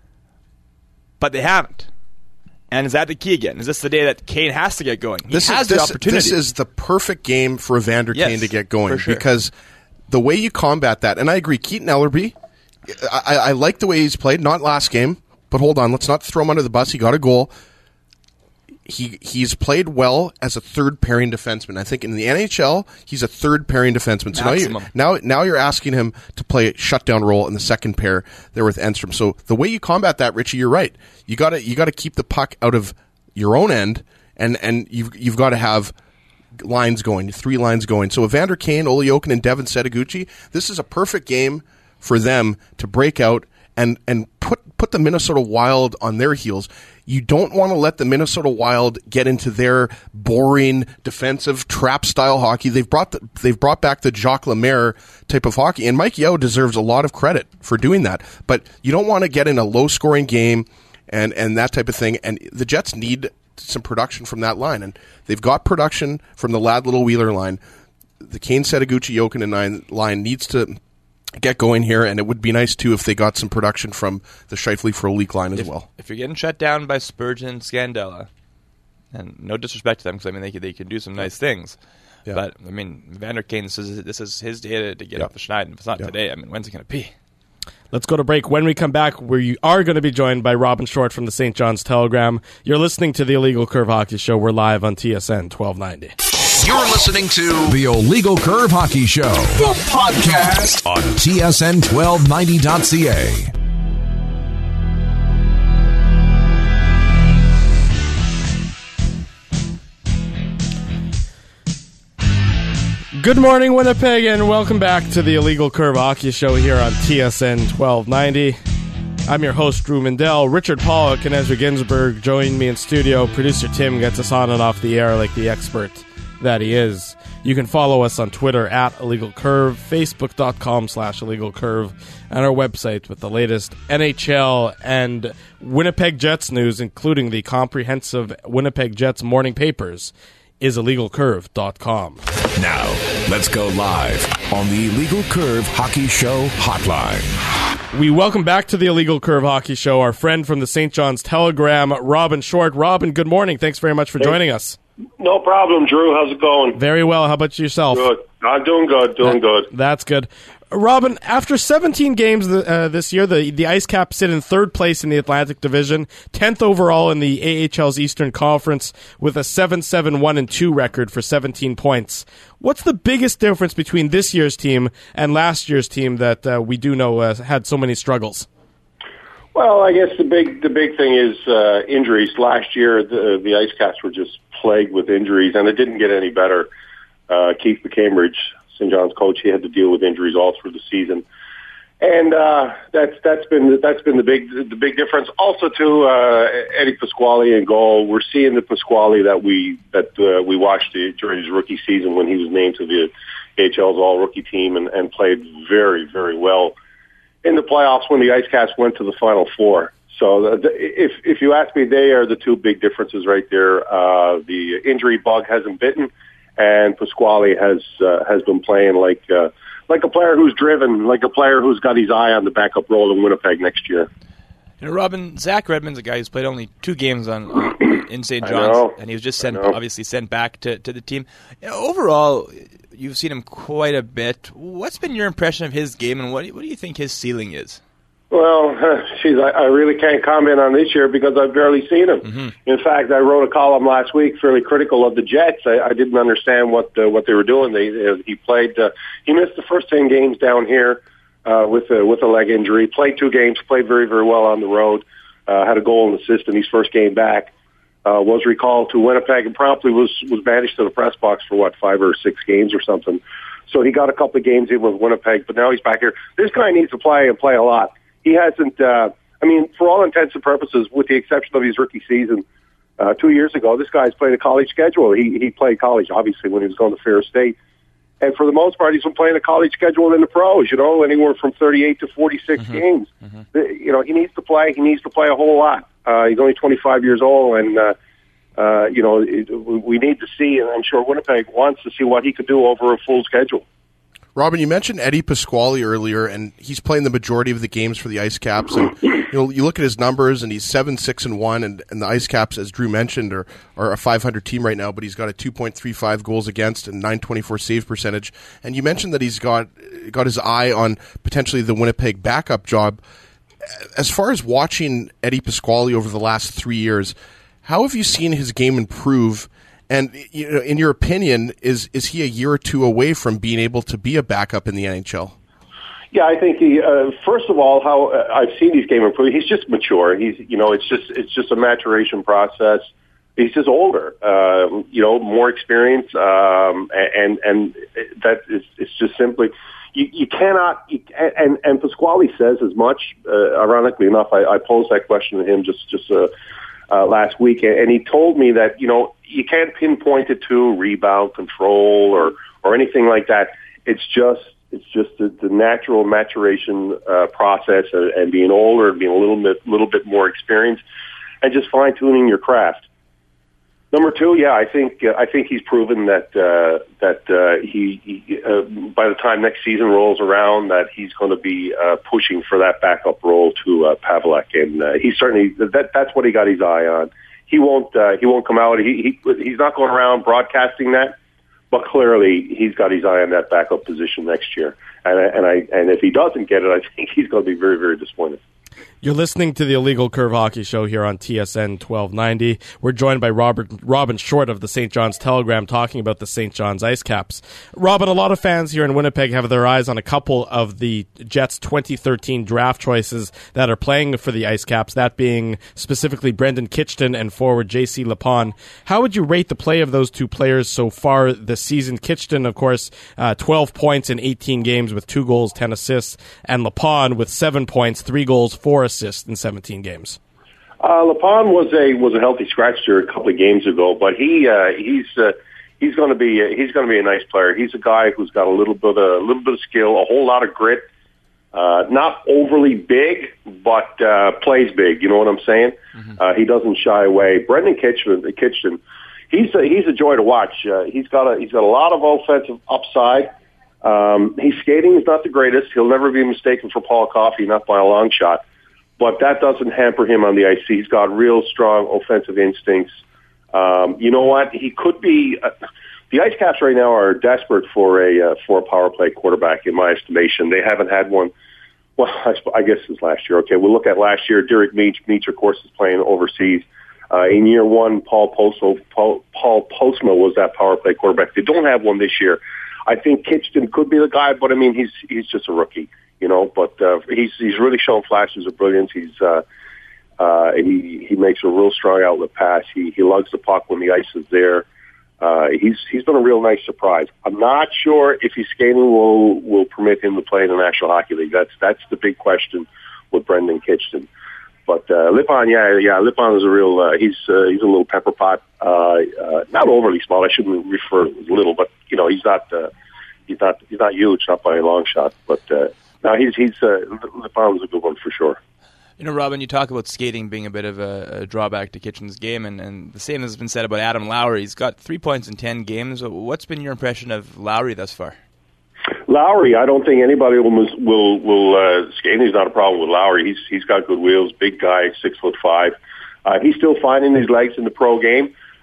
But they haven't. And is that the key again? Is this the day that Kane has to get going? He this has is, the this, opportunity. This is the perfect game for Evander yes, Kane to get going. for sure. Because the way you combat that, and I agree, Keaton Ellerby, I, I like the way he's played, not last game, but hold on, let's not throw him under the bus. He got a goal. He he's played well as a third pairing defenseman. I think in the N H L he's a third pairing defenseman. So now you now now you're asking him to play a shutdown role in the second pair there with Enstrom. So the way you combat that, Richie, you're right. You got to you got to keep the puck out of your own end, and and you've you've got to have lines going, three lines going. So Evander Kane, Olli Jokinen, and Devin Setoguchi, this is a perfect game for them to break out and and put put the Minnesota Wild on their heels. You don't want to let the Minnesota Wild get into their boring defensive trap style hockey. They've brought the, they've brought back the Jacques Lemaire type of hockey, and Mike Yeo deserves a lot of credit for doing that. But you don't want to get in a low scoring game and and that type of thing. And the Jets need some production from that line, and they've got production from the Ladd Little Wheeler line. The Kane Setoguchi Jokinen line needs to get going here, and it would be nice too if they got some production from the Scheifele Frolik line as if, well. If you're getting shut down by Spurgeon and Scandella, and no disrespect to them, because I mean they can, they can do some nice things, yeah. but I mean Evander Kane, this is this is his day to, to get yeah. off the schneid. If it's not yeah. today, I mean when's it going to be? Let's go to break. When we come back, we are going to be joined by Robin Short from the Saint John's Telegram. You're listening to the Illegal Curve Hockey Show. We're live on T S N twelve ninety. You're listening to the Illegal Curve Hockey Show, the podcast on T S N twelve ninety dot C A. Good morning, Winnipeg, and welcome back to the Illegal Curve Hockey Show here on T S N twelve ninety. I'm your host, Drew Mindell. Richard Pollock and Ezra Ginsburg join me in studio. Producer Tim gets us on and off the air like the expert that he is. You can follow us on Twitter at Illegal Curve, Facebook.com slash Illegal Curve, and our website with the latest N H L and Winnipeg Jets news, including the comprehensive Winnipeg Jets morning papers, is illegal curve dot com. Now, let's go live on the Illegal Curve Hockey Show hotline. We welcome back to the Illegal Curve Hockey Show our friend from the Saint John's Telegram, Robin Short. Robin, good morning. Thanks very much for joining us. No problem, Drew. How's it going? Very well. How about yourself? Good. I'm doing good, doing that, good. That's good. Robin, after seventeen games uh, this year, the, the Ice Caps sit in third place in the Atlantic Division, tenth overall in the A H L's Eastern Conference, with a seven seven one and two record for seventeen points. What's the biggest difference between this year's team and last year's team that uh, we do know uh, had so many struggles? Well, I guess the big the big thing is uh, injuries. Last year, the, the Ice Caps were just plagued with injuries, and it didn't get any better. Uh, Keith McCambridge, Saint John's coach, he had to deal with injuries all through the season, and uh, that's that's been that's been the big the big difference. Also, to uh, Eddie Pasquale in goal, we're seeing the Pasquale that we that uh, we watched during his rookie season when he was named to the A H L's All Rookie team and, and played very very well in the playoffs when the Ice Caps went to the Final Four. So the, if if you ask me, they are the two big differences right there. Uh, the injury bug hasn't bitten, and Pasquale has uh, has been playing like uh, like a player who's driven, like a player who's got his eye on the backup role in Winnipeg next year. You know, Robin, Zach Redmond's a guy who's played only two games on, on in Saint John's, and he was just sent obviously sent back to, to the team. You know, overall, you've seen him quite a bit. What's been your impression of his game, and what do you, what do you think his ceiling is? Well, geez, I, I really can't comment on this year because I've barely seen him. Mm-hmm. In fact, I wrote a column last week fairly critical of the Jets. I, I didn't understand what uh, what they were doing. They uh, he played. Uh, he missed the first ten games down here uh, with a, with a leg injury. Played two games. Played very very well on the road. Uh, had a goal and assist in his first game back. Uh, was recalled to Winnipeg and promptly was was banished to the press box for what five or six games or something. So he got a couple of games in with Winnipeg, but now he's back here. This guy needs to play and play a lot. He hasn't, uh, I mean, for all intents and purposes, with the exception of his rookie season uh, two years ago, this guy's played a college schedule. He he played college, obviously, when he was going to Ferris State. And for the most part, he's been playing a college schedule in the pros, you know, anywhere from thirty-eight to forty-six mm-hmm. games. Mm-hmm. The, you know, he needs to play. He needs to play a whole lot. Uh, he's only twenty-five years old, and, uh, uh, you know, it, we need to see, and I'm sure Winnipeg wants to see what he could do over a full schedule. Robin, you mentioned Eddie Pasquale earlier, and he's playing the majority of the games for the Ice Caps. And you know, you look at his numbers, and he's seven six and one, and, and the Ice Caps, as Drew mentioned, are, are a five hundred team right now. But he's got a two point three five goals against and nine twenty-four save percentage. And you mentioned that he's got got his eye on potentially the Winnipeg backup job. As far as watching Eddie Pasquale over the last three years, how have you seen his game improve? And you know, in your opinion, is is he a year or two away from being able to be a backup in the N H L? Yeah, I think he. Uh, first of all, how uh, I've seen his game improve. He's just mature. He's, you know, it's just it's just a maturation process. He's just older. Uh, you know, more experience, um, and and that is it's just simply you, you cannot. You, and and Pasquale says as much. Uh, ironically enough, I, I posed that question to him just just. Uh, Uh, last week, and he told me that, you know, you can't pinpoint it to rebound control or, or anything like that. It's just it's just the, the natural maturation uh, process and, and being older and being a little bit little bit more experienced and just fine tuning your craft. Number two, yeah, I think uh, I think he's proven that uh, that uh, he, he uh, by the time next season rolls around, that he's going to be uh, pushing for that backup role to uh, Pavelec, and uh, he certainly that that's what he got his eye on. He won't uh, he won't come out. He, he he's not going around broadcasting that, but clearly he's got his eye on that backup position next year. And I, and I and if he doesn't get it, I think he's going to be very very disappointed. You're listening to the Illegal Curve Hockey Show here on T S N twelve ninety. We're joined by Robert Robin Short of the Saint John's Telegram talking about the Saint John's Ice Caps. Robin, a lot of fans here in Winnipeg have their eyes on a couple of the Jets' twenty thirteen draft choices that are playing for the Ice Caps, that being specifically Brendan Kitchton and forward J C Lepon. How would you rate the play of those two players so far this season? Kitchton, of course, uh, twelve points in eighteen games with two goals, ten assists, and Lepon with seven points, three goals, four assists in seventeen games. Uh, Lepon was a was a healthy scratcher a couple of games ago, but he uh, he's uh, he's going to be uh, he's going to be a nice player. He's a guy who's got a little bit of, a little bit of skill, a whole lot of grit. Uh, not overly big, but uh, plays big. You know what I'm saying? Mm-hmm. Uh, he doesn't shy away. Brendan Kitchen, Kitchen, he's a, he's a joy to watch. Uh, he's got a he's got a lot of offensive upside. Um, his skating is not the greatest. He'll never be mistaken for Paul Coffey, not by a long shot. But that doesn't hamper him on the ice. He's got real strong offensive instincts. Um, you know what? He could be. Uh, the Ice Caps right now are desperate for a uh, for a power play quarterback, in my estimation. They haven't had one. Well, I, I guess since last year. Okay, we'll look at last year. Derek Meach, Meach, of course, is playing overseas. Uh, in year one, Paul Postma, Paul, Paul Postma was that power play quarterback. They don't have one this year. I think Kitchton could be the guy, but I mean, he's he's just a rookie. You know, but uh, he's he's really shown flashes of brilliance. He's uh, uh, he he makes a real strong outlet pass. He he lugs the puck when the ice is there. Uh, he's he's been a real nice surprise. I'm not sure if his skating will will permit him to play in the National Hockey League. That's that's the big question with Brendan Kitchton. But uh, Lepon, yeah, yeah, Lepon is a real. Uh, he's uh, he's a little pepper pot. Uh, uh, not overly small. I shouldn't refer to as little, but you know, he's not uh, he's not he's not huge, not by a long shot, but. Uh, No, he's he's uh, Lepon's a good one for sure. You know, Robin, you talk about skating being a bit of a, a drawback to Kitchen's game, and, and the same has been said about Adam Lowry. He's got three points in ten games. What's been your impression of Lowry thus far? Lowry, I don't think anybody will will will uh, skating's not a problem with Lowry. He's he's got good wheels, big guy, six foot five. Uh, he's still finding his legs in the pro game.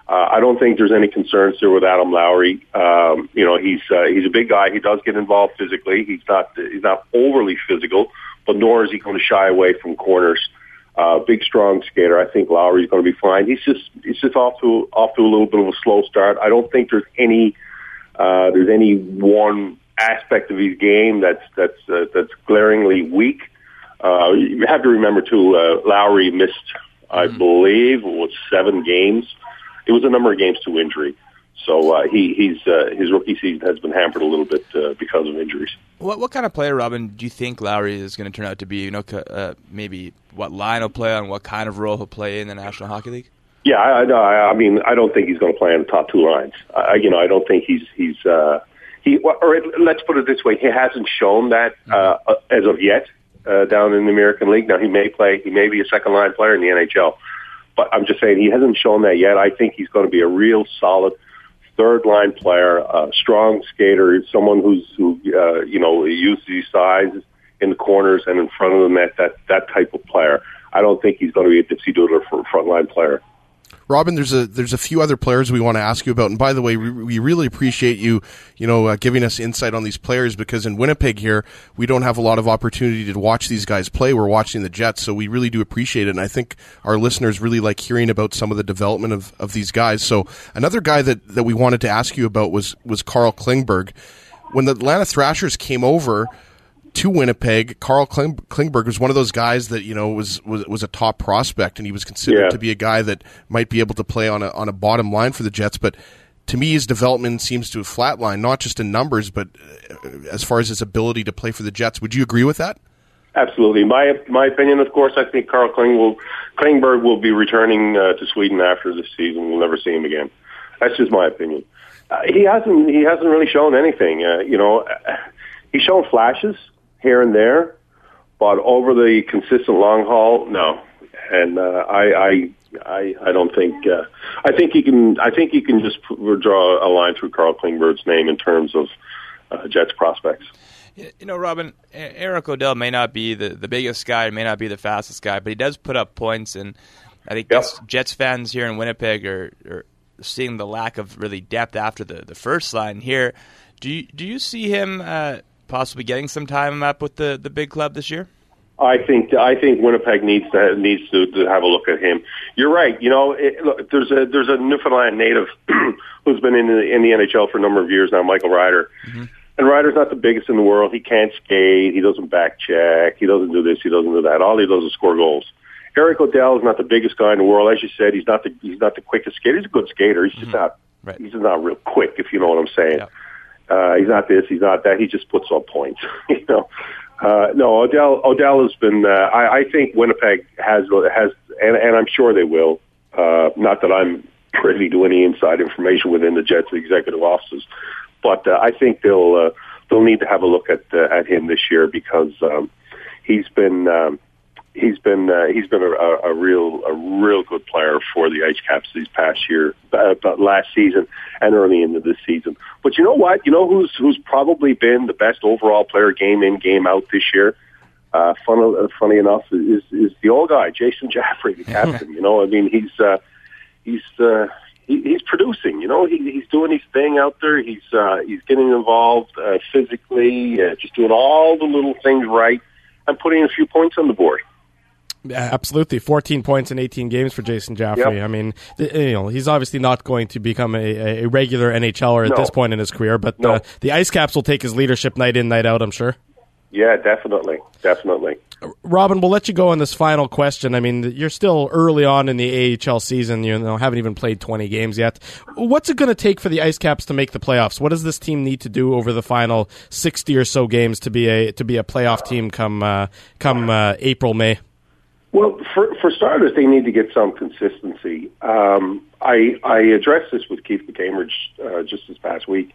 Uh, I don't think there's any concerns there with Adam Lowry. Um, you know, he's uh, he's a big guy. He does get involved physically. He's not he's not overly physical, but nor is he going to shy away from corners. Uh, big, strong skater. I think Lowry's going to be fine. He's just he's just off to off to a little bit of a slow start. I don't think there's any uh, there's any one aspect of his game that's that's uh, that's glaringly weak. Uh, you have to remember too. Uh, Lowry missed, I mm-hmm. believe, it was seven games. It was a number of games to injury. So uh, he, he's uh, his rookie season has been hampered a little bit uh, because of injuries. What what kind of player, Robin, do you think Lowry is going to turn out to be? You know, uh, maybe what line he'll play on, what kind of role he'll play in the National Hockey League? Yeah, I, I, I mean, I don't think he's going to play on the top two lines. I, you know, I don't think he's he's uh, he. Or let's put it this way: he hasn't shown that uh, as of yet uh, down in the American League. Now he may play; he may be a second line player in the N H L. But I'm just saying he hasn't shown that yet. I think he's going to be a real solid third line player, a strong skater, someone who's who uh, you know uses his size in the corners and in front of the net. That that type of player. I don't think he's going to be a dipsy doodler for a front line player. Robin, there's a there's a few other players we want to ask you about, and by the way, we, we really appreciate you, you know, uh, giving us insight on these players, because in Winnipeg here we don't have a lot of opportunity to watch these guys play. We're watching the Jets, so we really do appreciate it, and I think our listeners really like hearing about some of the development of, of these guys. So another guy that, that we wanted to ask you about was was Carl Klingberg. When the Atlanta Thrashers came over to Winnipeg, Carl Kling, Klingberg was one of those guys that, you know, was, was was a top prospect, and he was considered yeah. to be a guy that might be able to play on a on a bottom line for the Jets. But to me, his development seems to have flatlined, not just in numbers, but as far as his ability to play for the Jets. Would you agree with that? Absolutely. My my opinion, of course, I think Carl Kling will, Klingberg will be returning uh, to Sweden after this season. We'll never see him again. That's just my opinion. Uh, he hasn't he hasn't really shown anything. Uh, you know, he's shown flashes here and there, but over the consistent long haul, no. And uh, I, I, I, I don't think. Uh, I think he can. I think he can just draw a line through Carl Klingberg's name in terms of uh, Jets prospects. You know, Robin, Eric O'Dell may not be the, the biggest guy, may not be the fastest guy, but he does put up points, and I think yep. Jets fans here in Winnipeg are, are seeing the lack of really depth after the, the first line here. Do you do you see him Uh, possibly getting some time up with the, the big club this year? I think I think Winnipeg needs to have, needs to, to have a look at him. You're right. You know, it, look, there's a there's a Newfoundland native who's been in the in the N H L for a number of years now, Michael Ryder. Mm-hmm. And Ryder's not the biggest in the world. He can't skate. He doesn't back check. He doesn't do this. He doesn't do that. All he does is score goals. Eric O'Dell is not the biggest guy in the world, as you said. He's not the he's not the quickest skater. He's a good skater. He's just mm-hmm. not right. he's just not real quick, if you know what I'm saying. Yeah. Uh, he's not this, he's not that. He just puts on points. you know, uh, no. Odell, Odell has been. Uh, I, I think Winnipeg has has, and, and I'm sure they will. Uh, not that I'm privy to any inside information within the Jets executive offices, but uh, I think they'll uh, they'll need to have a look at uh, at him this year, because um, he's been um, he's been uh, he's been a, a real a real good player for the Ice Caps these past year, uh, last season, and early into this season. But you know what? You know who's who's probably been the best overall player, game in, game out this year? Uh, fun, uh, funny enough, is is the old guy, Jason Jaffrey, the captain. you know, I mean, he's uh, he's uh, he, he's producing. You know, he, he's doing his thing out there. He's uh, he's getting involved uh, physically, uh, just doing all the little things right, and putting a few points on the board. Absolutely, fourteen points in eighteen games for Jason Jaffrey. Yep. I mean, you know, he's obviously not going to become a, a regular N H L er at no. this point in his career, but no. uh, the Ice Caps will take his leadership night in, night out, I'm sure. Yeah, definitely, definitely. Robin, we'll let you go on this final question. I mean, you're still early on in the A H L season. You know, haven't even played twenty games yet. What's it going to take for the Ice Caps to make the playoffs? What does this team need to do over the final sixty or so games to be a to be a playoff team come uh, come uh, April, May? Well, for, for starters, they need to get some consistency. Um, I, I addressed this with Keith McCambridge uh, just this past week,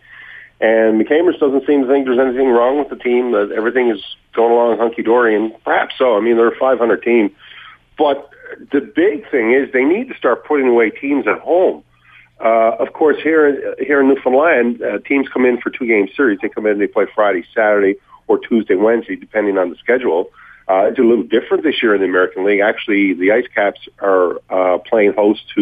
and McCambridge doesn't seem to think there's anything wrong with the team, that everything is going along hunky-dory, and perhaps so. I mean, they're a five hundred team. But the big thing is they need to start putting away teams at home. Uh, of course, here, here in Newfoundland, uh, teams come in for two-game series. They come in, they play Friday, Saturday, or Tuesday, Wednesday, depending on the schedule. Uh, it's a little different this year in the American League. Actually, the Ice Caps are uh, playing host to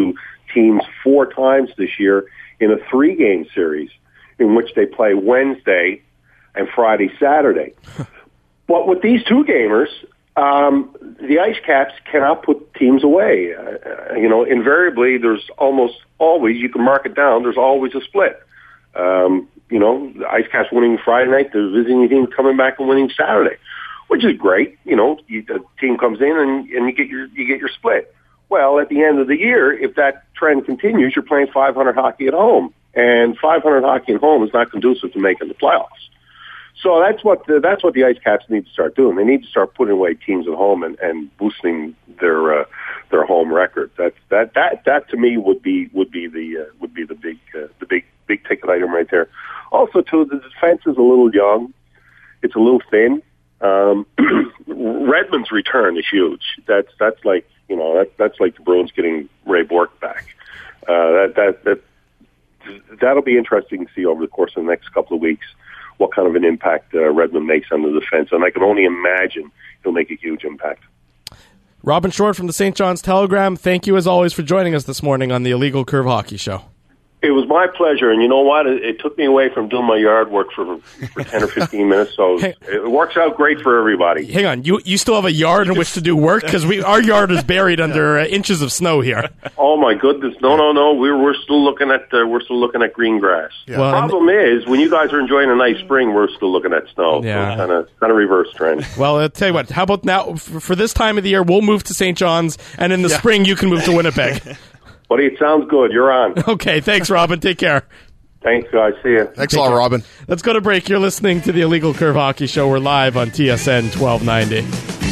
teams four times this year in a three-game series in which they play Wednesday and Friday, Saturday. But with these two-gamers, um, the Ice Caps cannot put teams away. Uh, you know, invariably, there's almost always, you can mark it down, there's always a split. Um, you know, the Ice Caps winning Friday night, the visiting team coming back and winning Saturday, which is great. You know, you, the team comes in and, and you get your you get your split. Well, at the end of the year, if that trend continues, you're playing five hundred hockey at home, and five hundred hockey at home is not conducive to making the playoffs. So that's what the, that's what the Ice Caps need to start doing. They need to start putting away teams at home and, and boosting their uh, their home record. That that that that to me would be would be the uh, would be the big uh, the big big ticket item right there. Also, too, the defense is a little young. It's a little thin. Um, Redmond's return is huge. That's that's like you know that, that's like the Bruins getting Ray Bourque back. Uh, that that that that'll be interesting to see over the course of the next couple of weeks what kind of an impact uh, Redmond makes on the defense, and I can only imagine he'll make a huge impact. Robin Short from the Saint John's Telegram, thank you as always for joining us this morning on the Illegal Curve Hockey Show. It was my pleasure, and you know what? It, it took me away from doing my yard work for for ten or fifteen minutes, so hey, it works out great for everybody. Hang on, you you still have a yard in which to do work? Because we our yard is buried under uh, inches of snow here. Oh my goodness! No, no, no. We're we're still looking at uh, we're still looking at green grass. Yeah. Well, the problem is when you guys are enjoying a nice spring, we're still looking at snow. Yeah, kind of kind of reverse trend. Well, I'll tell you what. How about now for, for this time of the year, we'll move to Saint John's, and in the yeah. spring you can move to Winnipeg. Buddy, it sounds good. You're on. Okay, thanks, Robin. Take care. Thanks, guys. See you. Thanks a lot, Robin. Let's go to break. You're listening to the Illegal Curve Hockey Show. We're live on T S N twelve ninety.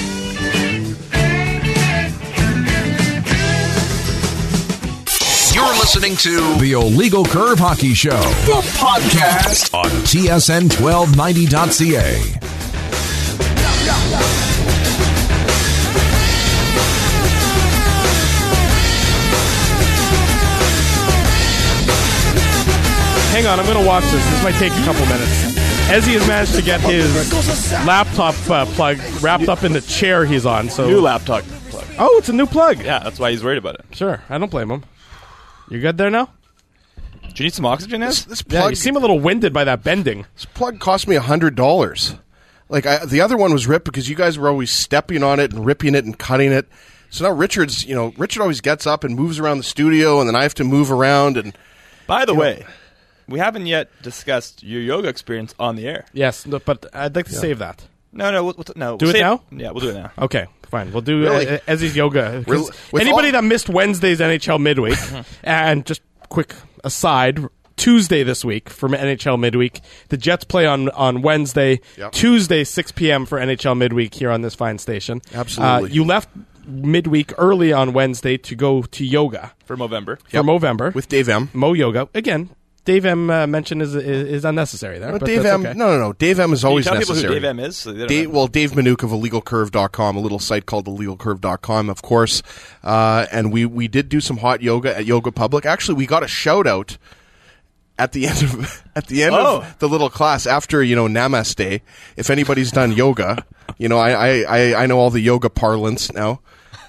You're listening to the Illegal Curve Hockey Show, the podcast on T S N twelve ninety dot C A. Hang on, I'm going to watch this. This might take a couple minutes. Ezzy has managed to get his laptop uh, plug wrapped up in the chair he's on. So New laptop plug. Oh, it's a new plug. Yeah, that's why he's worried about it. Sure, I don't blame him. You good there now? Do you need some oxygen, Ez? This, this Yeah, plug, you seem a little winded by that bending. this plug cost me a hundred dollars. Like I, the other one was ripped because you guys were always stepping on it and ripping it and cutting it. So now Richard's, you know, Richard always gets up and moves around the studio, and then I have to move around. And By the you way, know, we haven't yet discussed your yoga experience on the air. Yes, no, but I'd like to save that. No, no, we'll, we'll, no. Do we'll it save- now? Yeah, we'll do it now. Okay, fine. We'll do Really? uh, Ezzy's yoga. 'Cause Really? With Anybody all- that missed Wednesday's N H L midweek, and just quick aside, Tuesday this week for N H L midweek, the Jets play on, on Wednesday. Yep. Tuesday, six p.m. for N H L midweek here on this fine station. Absolutely. Uh, you left midweek early on Wednesday to go to yoga For Movember. for Movember. with Dave M. Mo Yoga. Again, Dave M uh, mention is, is is unnecessary there. No, but Dave that's M. okay. No, no, no. Dave M is Can you always tell necessary. people who Dave M is? So they don't Dave, know. well, Dave Manouk of illegal curve dot com, a little site called illegal curve dot com, of course. Uh, and we, we did do some hot yoga at Yoga Public. Actually, we got a shout out at the end of at the end Oh. of the little class after, you know, Namaste. If anybody's done yoga, you know, I, I, I, I know all the yoga parlance now.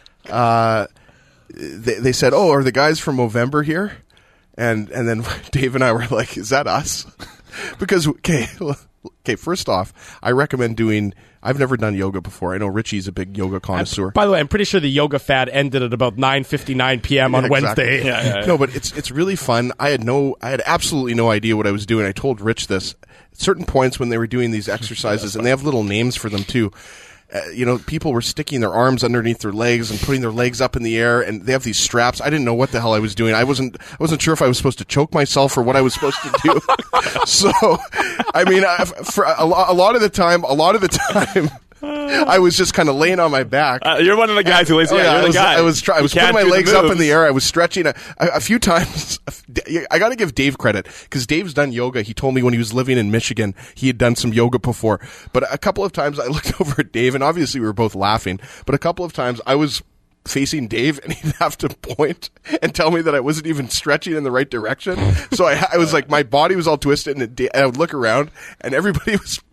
Uh, they, they said, "Oh, are the guys from Movember here?" And and then Dave and I were like, "Is that us?" Because okay, okay. First off, I recommend doing. I've never done yoga before. I know Richie's a big yoga connoisseur. By the way, I'm pretty sure the yoga fad ended at about nine fifty-nine p.m. on Yeah, exactly. Wednesday. Yeah, yeah, yeah. No, but it's it's really fun. I had no, I had absolutely no idea what I was doing. I told Rich this at certain points when they were doing these exercises, and they have little names for them too. Uh, you know, people were sticking their arms underneath their legs and putting their legs up in the air, and they have these straps. I didn't know what the hell I was doing. I wasn't, I wasn't sure if I was supposed to choke myself or what I was supposed to do. So, I mean, I, for a, lo- a lot of the time, a lot of the time. I was just kind of laying on my back. Uh, you're one of the guys who lays. Oh, Yeah, yeah, you're I the was, guy. I was, try, I You was putting can't my do the legs up in moves. the air. I was stretching a, a, a few times. I got to give Dave credit because Dave's done yoga. He told me when he was living in Michigan, he had done some yoga before. But a couple of times I looked over at Dave, and obviously we were both laughing. But a couple of times I was facing Dave, and he'd have to point and tell me that I wasn't even stretching in the right direction. So I, I was like, my body was all twisted, and, it, and I would look around, and everybody was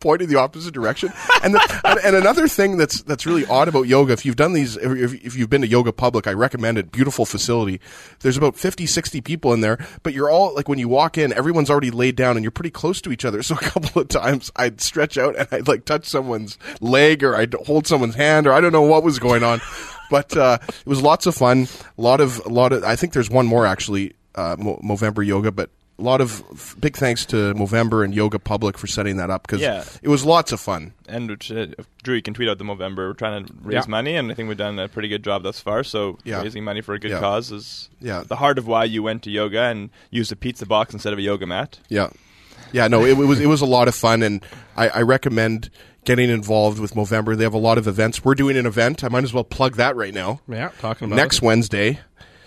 pointing the opposite direction. And the, and, and another thing that's that's really odd about yoga, if you've done these, if, if you've been to Yoga Public, I recommend it. Beautiful facility. There's about fifty, sixty people in there, but you're all, like when you walk in, everyone's already laid down and you're pretty close to each other. So a couple of times I'd stretch out and I'd like touch someone's leg or I'd hold someone's hand or I don't know what was going on. But uh, it was lots of fun. A lot of, a lot of, I think there's one more actually, uh, Mo- Movember Yoga, but a lot of f- big thanks to Movember and Yoga Public for setting that up because Yeah. it was lots of fun. And which, uh, Drew, you can tweet out the Movember. We're trying to raise Yeah. money, and I think we've done a pretty good job thus far. So Yeah. raising money for a good Yeah. cause is Yeah. the heart of why you went to yoga and used a pizza box instead of a yoga mat. Yeah, yeah. No, it, it was it was a lot of fun, and I, I recommend getting involved with Movember. They have a lot of events. We're doing an event. I might as well plug that right now. Yeah, talking about Next it. Wednesday,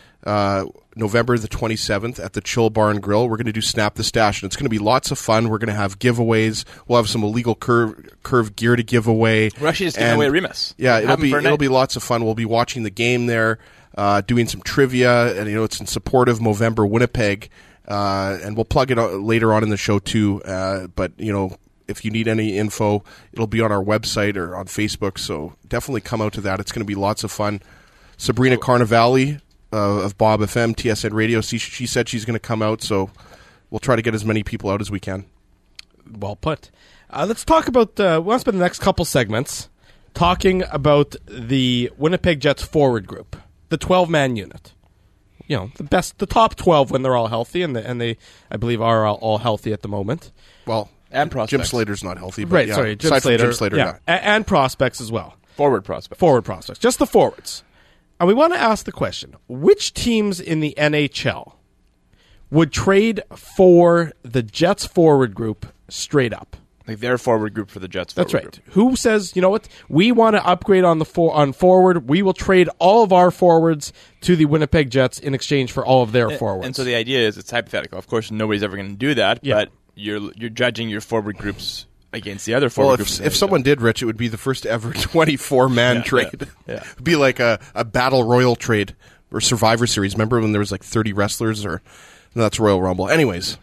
uh, November the twenty-seventh at the Chill Bar and Grill. We're going to do Snap the Stash, and it's going to be lots of fun. We're going to have giveaways. We'll have some illegal curve curve gear to give away. We're actually just giving And- away Remus. Yeah, it'll Have 'em be for a it'll night. be lots of fun. We'll be watching the game there, uh, doing some trivia, and you know it's in support of Movember Winnipeg, uh, and we'll plug it out later on in the show too. Uh, but you know, if you need any info, it'll be on our website or on Facebook. So definitely come out to that. It's going to be lots of fun. Sabrina Carnivale uh, of Bob F M, T S N Radio, she, she said she's going to come out. So we'll try to get as many people out as we can. Well put. Uh, let's talk about. Uh, we want to spend the next couple segments talking about the Winnipeg Jets forward group, the twelve-man unit. You know, the best, the top twelve when they're all healthy, and the, and they, I believe, are all, all healthy at the moment. Well, And Jim prospects. Slater's not healthy, but Right. yeah, Sorry, Jim aside from Slater. Jim Slater, yeah. A- and prospects as well. Forward prospect. Forward prospects, just the forwards. And we want to ask the question: which teams in the N H L would trade for the Jets forward group straight up? Like their forward group for the Jets. That's forward right. Group. Who says, you know what? We want to upgrade on the for- on forward. We will trade all of our forwards to the Winnipeg Jets in exchange for all of their forwards. And so the idea is it's hypothetical. Of course, nobody's ever going to do that, Yeah. but you're you're judging your forward groups against the other Well, forward if, groups. if someone did, Rich, it would be the first ever twenty-four man Yeah, trade. yeah, yeah. It'd be like a, a Battle Royal trade or Survivor Series. Remember when there was like thirty wrestlers? Or no, that's Royal Rumble. Anyways,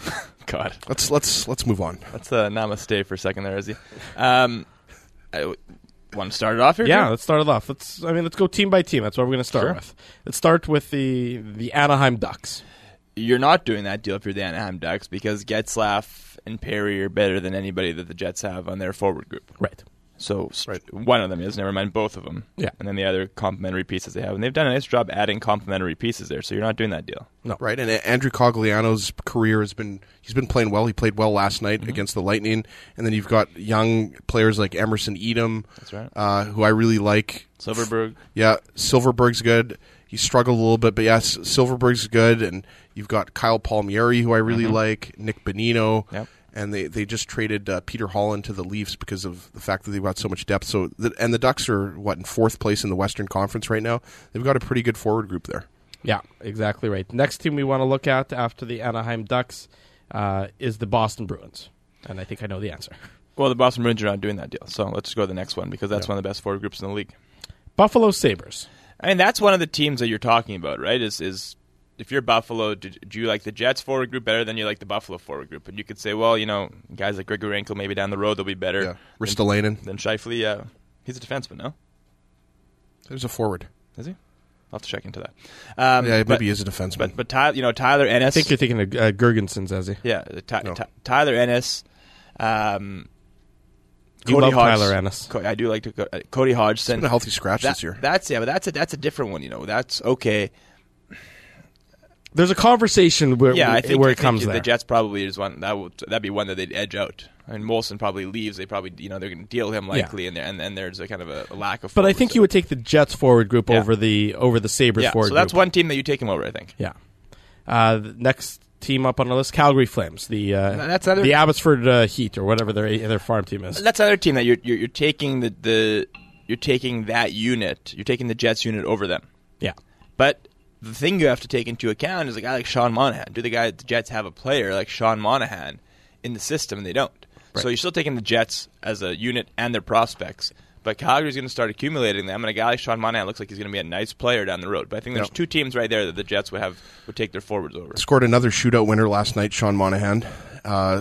God, let's let's let's move on. that's a namaste for a second there, Izzy. Um, I want to start it off here? yeah, Drew? let's start it off. Let's. I mean, let's go team by team. That's what we're going to start Sure. with. Let's start with the the Anaheim Ducks. You're not doing that deal if you're the Anaheim Ducks because Getzlaff and Perry are better than anybody that the Jets have on their forward group. Right. So st- one of them is, never mind both of them. Yeah. And then the other complementary pieces they have. And they've done a nice job adding complementary pieces there, so you're not doing that deal. No. Right, and Andrew Cogliano's career has been he's been playing well. He played well last night Mm-hmm. against the Lightning, and then you've got young players like Emerson Edom, That's right. uh, who I really like. Silverberg. Yeah, Silverberg's good. He struggled a little bit, but yes, Silverberg's good, and you've got Kyle Palmieri, who I really like, Nick Bonino, Yep. and they, they just traded uh, Peter Holland to the Leafs because of the fact that they've got so much depth. So, the, and the Ducks are what in fourth place in the Western Conference right now. They've got a pretty good forward group there. Yeah, exactly right. Next team we want to look at after the Anaheim Ducks uh, is the Boston Bruins, and I think I know the answer. Well, the Boston Bruins are not doing that deal, so let's just go to the next one because that's one of the best forward groups in the league. Buffalo Sabres. I mean, that's one of the teams that you're talking about, right? Is is if you're Buffalo, do, do you like the Jets forward group better than you like the Buffalo forward group? And you could say, well, you know, guys like Grigorenko, maybe down the road they'll be better. Yeah, Ristolainen. Than Scheifele. Yeah, he's a defenseman, no? There's a forward. Is he? I'll have to check into that. Um, Yeah, maybe but, he is a defenseman. But but Ty, you know Tyler Ennis. I think you're thinking of uh, Gergensen's, as he. Yeah, Ty, No. Ty, Tyler Ennis. Um, You love Tyler Ennis. Co- I do like to go, uh, Cody Hodgson. He's been a healthy scratch That- this year. That's yeah, but that's a that's a different one. You know, that's okay. There's a conversation where, Yeah, I think, where I it think comes the there. Jets probably is one that would that'd be one that they'd edge out. I mean, Molson probably leaves. They probably you know they're going to deal him likely, and there and then there's a kind of a, a lack of. But I forwards think there. you would take the Jets forward group Yeah. over the over the Sabres Yeah, forward so that's group. one team that you take him over. I think. Yeah. Uh, the next team up on the list, Calgary Flames, the uh, That's another- the Abbotsford uh, Heat or whatever their their farm team is. That's another team that you're you're, you're taking the, the you're taking that unit. You're taking the Jets unit over them. Yeah. But the thing you have to take into account is a guy like Sean Monahan. Do the guy the Jets have a player like Sean Monahan in the system? And they don't. So you're still taking the Jets as a unit and their prospects. But Calgary's going to start accumulating them, and a guy like Sean Monahan looks like he's going to be a nice player down the road. But I think there's Yeah. two teams right there that the Jets would have would take their forwards over. Scored another shootout winner last night, Sean Monahan. Uh,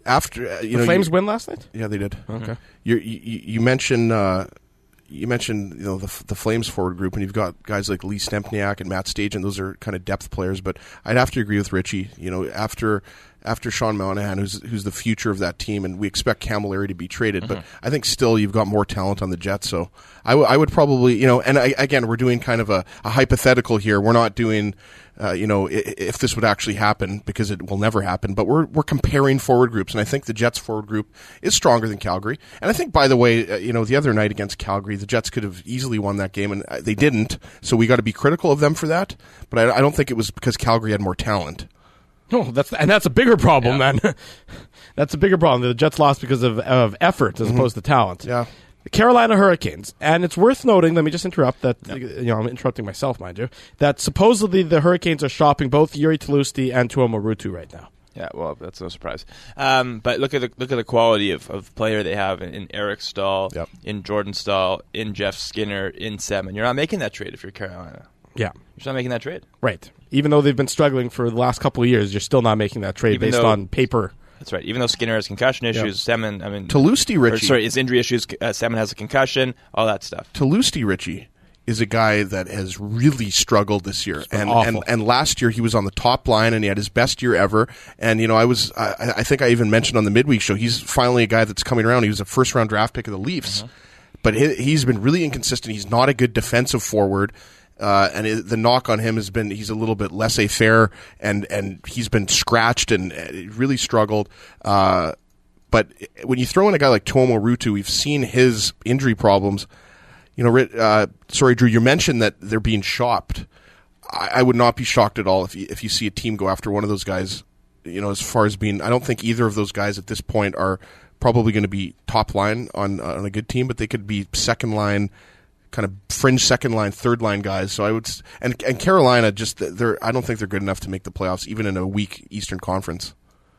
after uh, you the know, Flames you, win last night? Yeah, they did. Okay. You you, you mentioned uh, you mentioned you know the the Flames forward group, and you've got guys like Lee Stempniak and Matt Stajan. Those are kind of depth players, but I'd have to agree with Richie. You know, after after Sean Monahan, who's who's the future of that team, and we expect Camilleri to be traded, mm-hmm. but I think still you've got more talent on the Jets. So I, w- I would probably you know, and I, again we're doing kind of a, a hypothetical here. We're not doing. Uh, you know, if, if this would actually happen, because it will never happen, but we're we're comparing forward groups, and I think the Jets forward group is stronger than Calgary. And I think, by the way, uh, you know, the other night against Calgary, the Jets could have easily won that game, and they didn't. So we got to be critical of them for that. But I, I don't think it was because Calgary had more talent. No, that's and that's a bigger problem, yeah. man. That's a bigger problem. The Jets lost because of of effort as mm-hmm. opposed to talent. Yeah. The Carolina Hurricanes, and it's worth noting, let me just interrupt that, no. you know, I'm interrupting myself, mind you, that supposedly the Hurricanes are shopping both Yuri Tlusty and Tuomo Ruutu right now. Yeah, well, that's no surprise. Um, but look at the look at the quality of, of player they have in, in Eric Stahl, yep. in Jordan Stahl, in Jeff Skinner, in Semin. You're not making that trade if you're Carolina. Yeah. You're just not making that trade. Right. Even though they've been struggling for the last couple of years, you're still not making that trade Even based though, on paper. That's right. Even though Skinner has concussion issues, yep. Semin, I mean... Tlusty Richie. Or, sorry, his injury issues, uh, Semin has a concussion, all that stuff. Tlusty Richie is a guy that has really struggled this year. And, awful. and and last year he was on the top line, and he had his best year ever. And, you know, I was... I, I think I even mentioned on the midweek show, he's finally a guy that's coming around. He was a first-round draft pick of the Leafs. Mm-hmm. But he, he's been really inconsistent. He's not a good defensive forward. Uh, and it, the knock on him has been he's a little bit laissez-faire, and, and he's been scratched and uh, really struggled. Uh, but when you throw in a guy like Tuomo Ruutu, we've seen his injury problems. You know, uh, sorry, Drew, you mentioned that they're being shopped. I, I would not be shocked at all if you, if you see a team go after one of those guys. You know, as far as being, I don't think either of those guys at this point are probably going to be top line on on a good team, but they could be second line. Kind of fringe second line, third line guys. So I would, and and Carolina just they're I don't think they're good enough to make the playoffs, even in a weak Eastern Conference.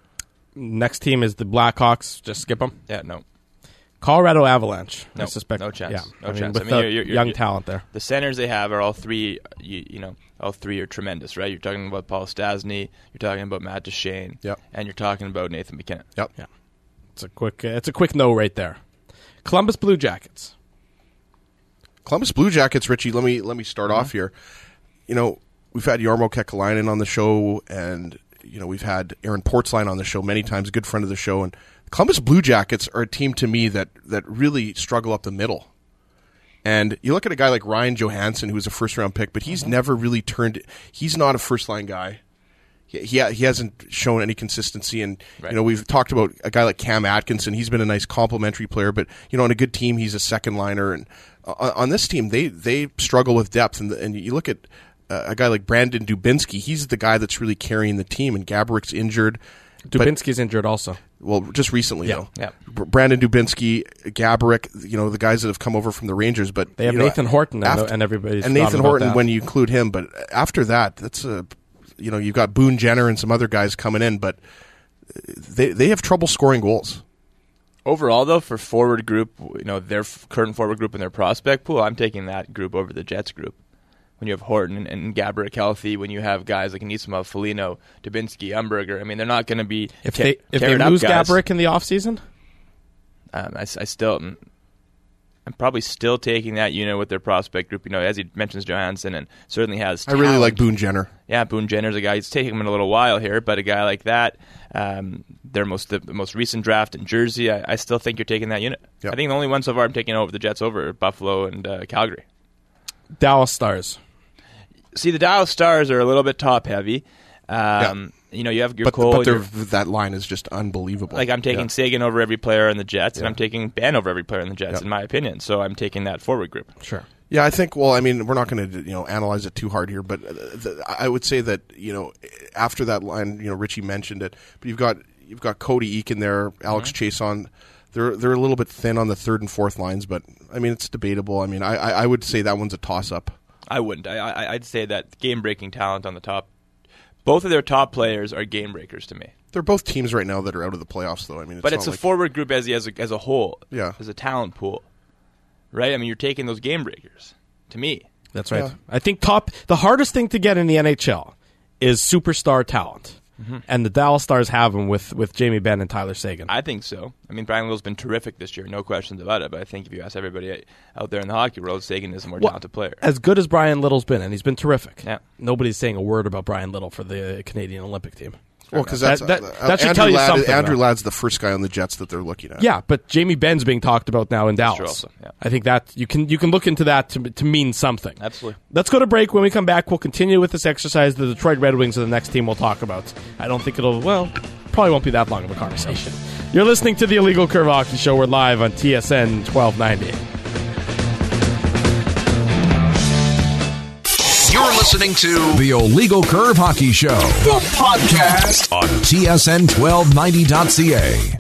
Next team is the Blackhawks. Just skip them. Yeah, no. Colorado Avalanche. No, I suspect. no chance. Yeah, no I mean, chance. With I mean, the you're, you're, young you're, talent there. The centers they have are all three. You, you know, all three are tremendous, right? You're talking about Paul Stastny. You're talking about Matt Duchene. Yep. And you're talking about Nathan McKinnon. Yep. Yeah. It's a quick. Uh, it's a quick no right there. Columbus Blue Jackets. Columbus Blue Jackets, Richie, let me let me start mm-hmm. off here. You know, we've had Jarmo Kekalainen on the show, and, you know, we've had Aaron Portzline on the show many times, a good friend of the show. And Columbus Blue Jackets are a team to me that, that really struggle up the middle. And you look at a guy like Ryan Johansson, who was a first-round pick, but he's mm-hmm. never really turned – he's not a first-line guy. He, he he hasn't shown any consistency, and right. you know we've talked about a guy like Cam Atkinson. He's been a nice complementary player, but you know on a good team he's a second liner. And on, on this team they they struggle with depth. And and you look at uh, a guy like Brandon Dubinsky. He's the guy that's really carrying the team. And Gabourik's injured. Dubinsky's but, injured also. Well, just recently yeah. though. Yeah. Brandon Dubinsky, Gaborik, you know the guys that have come over from the Rangers. But they have you know, Nathan Horton after, and everybody's and Nathan Horton that. when you include him. But after that, that's a You know, you've got Boone Jenner and some other guys coming in, but they they have trouble scoring goals. Overall, though, for forward group, you know, their f- current forward group and their prospect pool, I'm taking that group over the Jets group. When you have Horton and, and Gaborik healthy, when you have guys like Anisimov, Foligno, Dubinsky, Umberger, I mean, they're not going to be if ca- they if they lose Gaborik in the offseason? Um, I, I still. I'm probably still taking that unit with their prospect group. You know, as he mentions Johansson, and certainly has talent. I really like Boone Jenner. Yeah, Boone Jenner's a guy. It's taking him a little while here, but a guy like that, um, their most the, the most recent draft in Jersey, I, I still think you're taking that unit. Yep. I think the only one so far I'm taking over the Jets over are Buffalo and uh, Calgary. Dallas Stars. See, the Dallas Stars are a little bit top heavy. Um, yeah. You know, you have your but, Cole. But your, that line is just unbelievable. Like, I'm taking yeah. Sagan over every player in the Jets, yeah. and I'm taking Ben over every player in the Jets, yeah. in my opinion. So I'm taking that forward group. Sure. Yeah, I think, well, I mean, we're not going to, you know, analyze it too hard here, but the, I would say that, you know, after that line, you know, Richie mentioned it, but you've got you've got Cody Eakin there, Alex mm-hmm. Chason. They're they're a little bit thin on the third and fourth lines, but, I mean, it's debatable. I mean, I, I would say that one's a toss-up. I wouldn't. I, I, I'd say that game-breaking talent on the top. Both of their top players are game breakers to me. They're both teams right now that are out of the playoffs, though. I mean, it's but it's a like... forward group as as a, as a whole, yeah, as a talent pool, right? I mean, you're taking those game breakers. To me, that's right. Yeah. I think top the hardest thing to get in the N H L is superstar talent. mm-hmm. and the Dallas Stars have him with, with Jamie Benn and Tyler Seguin. I think so. I mean, Brian Little's been terrific this year, no questions about it. But I think if you ask everybody out there in the hockey world, Seguin is a more well, talented player. As good as Brian Little's been, and he's been terrific. Yeah. Nobody's saying a word about Brian Little for the Canadian Olympic team. Well, because that's that, that, uh, that should Andrew tell you Ladd, something. Andrew though. Ladd's the first guy on the Jets that they're looking at. Yeah, but Jamie Benn's being talked about now in Dallas. True also, yeah. I think that you can you can look into that to to mean something. Absolutely. Let's go to break. When we come back, we'll continue with this exercise. The Detroit Red Wings are the next team we'll talk about. I don't think it'll well, probably won't be that long of a conversation. You're listening to the Illegal Curve Hockey Show. We're live on T S N twelve ninety. You're listening to the Illegal Curve Hockey Show, the podcast on T S N twelve ninety dot C A.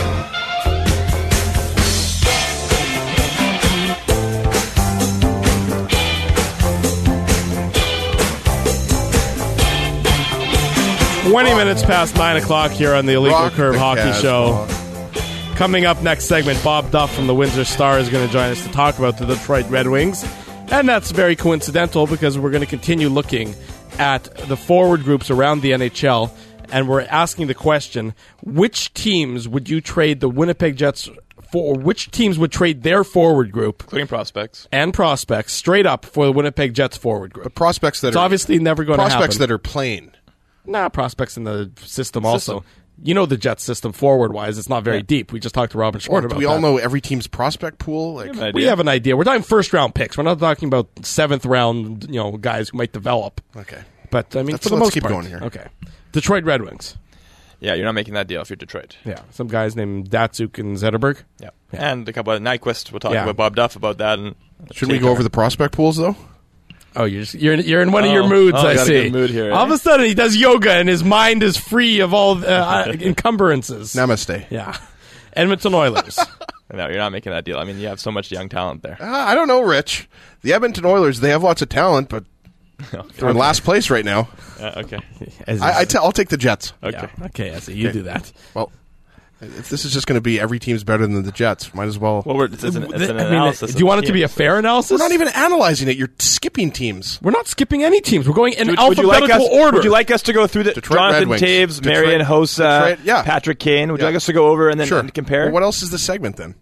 Twenty minutes past nine o'clock here on the Illegal Rock Curve the Hockey Casbah. Show. Coming up next segment, Bob Duff from the Windsor Star is going to join us to talk about the Detroit Red Wings. And that's very coincidental because we're going to continue looking at the forward groups around the N H L, and we're asking the question, which teams would you trade the Winnipeg Jets for, or which teams would trade their forward group Including prospects. and prospects straight up for the Winnipeg Jets forward group? But prospects that It's are obviously never going to happen. prospects that are playing. Nah, prospects in the system also. System. You know the Jets system forward-wise, it's not very Yeah. deep. We just talked to Robin Short Do about we all that. know every team's prospect pool? Like, have an idea. We have an idea. We're talking first-round picks. We're not talking about seventh-round, you know, guys who might develop. okay. But, I mean, Let's- for the let's most keep part. going here. Okay. Detroit Red Wings. Yeah, you're not making that deal if you're Detroit. Yeah. Some guys named Datsuk and Zetterberg. Yeah. And a couple of Nyquist. We'll talk Yeah. about Bob Duff about that. And Shouldn't we go over the prospect pools, though? Oh, you're just, you're in, you're in one of Oh. your moods, Oh, I got a see. good mood here, All of eh? a sudden, he does yoga and his mind is free of all uh, encumbrances. Namaste. Yeah. Edmonton Oilers. No, you're not making that deal. I mean, you have so much young talent there. Uh, I don't know, Rich. The Edmonton Oilers, they have lots of talent, but they're in last place right now. Uh, okay. As I, I t- I'll take the Jets. Okay. Yeah. Okay, I see. You Okay. do that. Well, if this is just going to be every team's better than the Jets, might as well. Well, we're, it's, an, it's an I mean, analysis. do you want it to be a fair analysis? We're not even analyzing it. You're skipping teams. We're not skipping any teams. We're going in Would, would alphabetical you like us, order. Would you like us to go through the Detroit Red Jonathan Wings. Taves, Detroit- Marian Hossa, Detroit- yeah. Patrick Kane? Would Yeah. you like us to go over and then Sure. and compare? Well, what else is the segment then?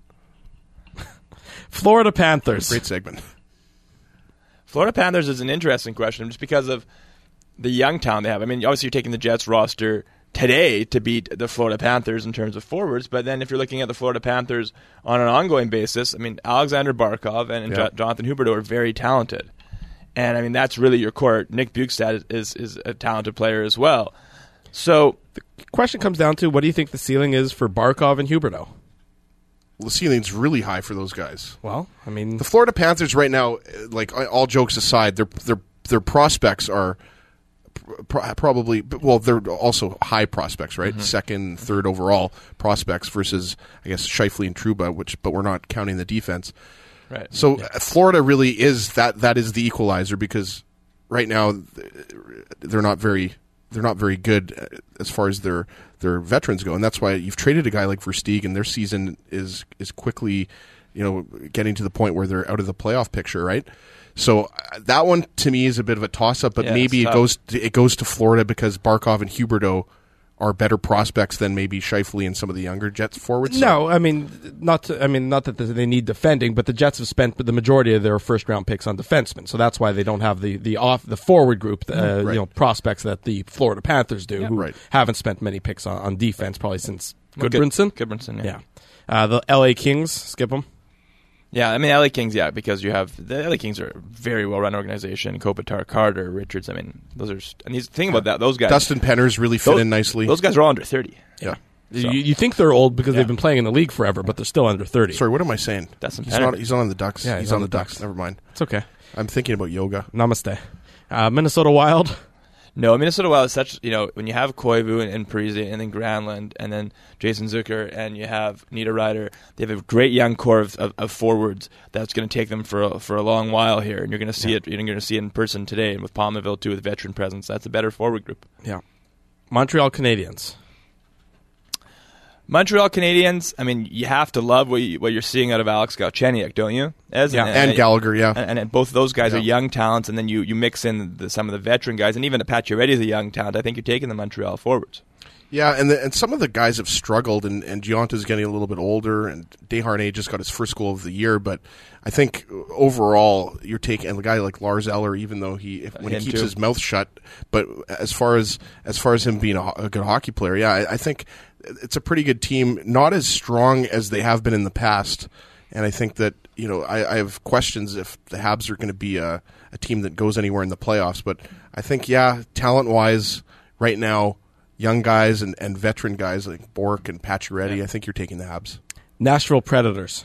Florida Panthers. Great segment. Florida Panthers is an interesting question just because of the young talent they have. I mean, obviously you're taking the Jets roster today to beat the Florida Panthers in terms of forwards, but then if you're looking at the Florida Panthers on an ongoing basis, I mean, Alexander Barkov and, and Yeah. Jo- Jonathan Huberdeau are very talented. And, I mean, that's really your core. Nick Bjugstad is, is a talented player as well. So, The question comes down to, what do you think the ceiling is for Barkov and Huberdeau? Well, the ceiling's really high for those guys. Well, I mean, The Florida Panthers right now, uh, like all jokes aside, their their their prospects are pr- probably well, they're also high prospects, right? Mm-hmm. Second, third overall prospects versus I guess Scheifele and Trouba, which but we're not counting the defense. right. So uh, Florida really is that that is the equalizer because right now th- they're not very they're not very good uh, as far as their their veterans go, and that's why you've traded a guy like Versteeg, their season is is quickly, you know, getting to the point where they're out of the playoff picture, right? So uh, that one to me is a bit of a toss up, but Yeah, maybe it's it tough. goes to, it goes to Florida because Barkov and Huberdeau are better prospects than maybe Scheifele and some of the younger Jets forwards. no, I mean, not. To, I mean, not that they need defending, but the Jets have spent the majority of their first round picks on defensemen, so that's why they don't have the the off the forward group, uh, Right. you know, prospects that the Florida Panthers do, who Right. haven't spent many picks on, on defense probably since Good- Goodbranson. Goodbranson, yeah. Yeah, uh, the L A Kings, skip them. Yeah, I mean, L A Kings, yeah, because you have the L A Kings are a very well run organization. Kopitar, Carter, Richards. I mean, those are and these think about that. Those guys, Dustin Penners really fit those, in nicely. Those guys are all under thirty. yeah. You, you think they're old because Yeah. they've been playing in the league forever, but they're still under thirty. Sorry, what am I saying? Dustin he's Penner. not. He's not on the Ducks. Yeah, he's, on, the Ducks. Never mind. It's okay. I'm thinking about yoga. Namaste. Uh, Minnesota Wild. No, Minnesota Wild is such, you know, when you have Koivu and, and Parise and then Granlund and then Jason Zucker and you have Nita Ryder, they have a great young core of, of, of forwards that's going to take them for a, for a long while here, and you're going to see it. You're going to see it in person today, and with Palmerville too, with veteran presence, that's a better forward group. Yeah. Montreal Canadiens. Montreal Canadiens, I mean, you have to love what, you, what you're seeing out of Alex Galchenyuk, don't you? As, yeah, and, and Gallagher, yeah. And, and both of those guys yeah. are young talents, and then you, you mix in the, some of the veteran guys, and even Pacioretty is a young talent. I think you're taking the Montreal forwards. Yeah, and the, and some of the guys have struggled, and, and Gionta's getting a little bit older, and Desharnais just got his first goal of the year, but I think overall you're taking a guy like Lars Eller, even though he if, when Him he keeps too. his mouth shut, but as far as as far as him being a, a good hockey player, yeah, I, I think it's a pretty good team, not as strong as they have been in the past, and I think that you know I, I have questions if the Habs are going to be a, a team that goes anywhere in the playoffs, but I think yeah, talent wise, right now. Young guys and, and veteran guys like Bork and Pacioretty, yeah. I think you're taking the Habs. Nashville Predators.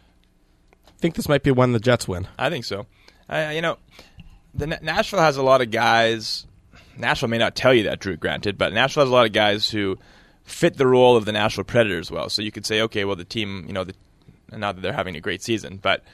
I think this might be one the Jets win. I think so. I, you know, the Nashville has a lot of guys. Nashville may not tell you that, Drew, granted, but Nashville has a lot of guys who fit the role of the Nashville Predators well. So you could say, okay, well, the team, you know, the, not that they're having a great season, but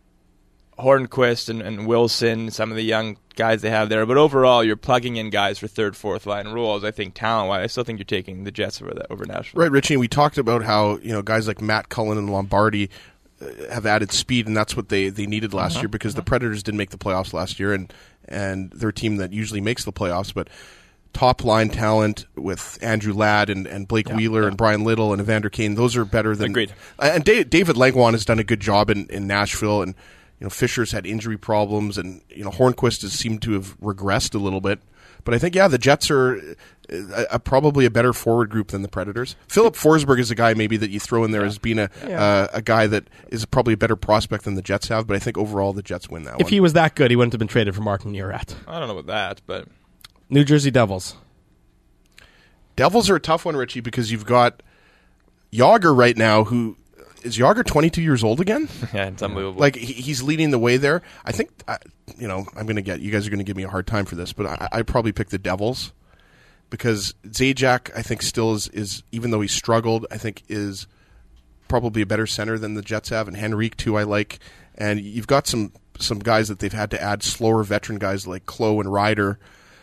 Hornquist and, and Wilson, some of the young guys they have there. But overall, you're plugging in guys for third, fourth line roles. I think talent-wise, I still think you're taking the Jets over, the, over Nashville. Right, Richie, and we talked about how you know guys like Matt Cullen and Lombardi uh, have added speed, and that's what they, they needed last uh-huh. year because uh-huh. the Predators didn't make the playoffs last year, and, and they're a team that usually makes the playoffs. But top-line talent with Andrew Ladd and, and Blake yeah, Wheeler yeah. and Brian Little and Evander Kane, those are better than... Agreed. And David Langlois has done a good job in, in Nashville, and You know, Fisher's had injury problems, and you know Hornquist has seemed to have regressed a little bit. But I think, yeah, the Jets are a, a, probably a better forward group than the Predators. Philip Forsberg is a guy maybe that you throw in there yeah. as being a yeah. uh, a guy that is probably a better prospect than the Jets have. But I think overall the Jets win that if one. If he was that good, he wouldn't have been traded for Martin Neurath. I don't know about that, but New Jersey Devils. Devils are a tough one, Richie, because you've got Yager right now who... Is Yager twenty-two years old again? Yeah, it's unbelievable. Like, he, he's leading the way there. I think, uh, you know, I'm going to get, you guys are going to give me a hard time for this, but I, I'd probably pick the Devils because Zajac, I think, still is, is, even though he struggled, I think is probably a better center than the Jets have, and Henrique, too, I like. And you've got some, some guys that they've had to add, slower veteran guys like Klo and Ryder.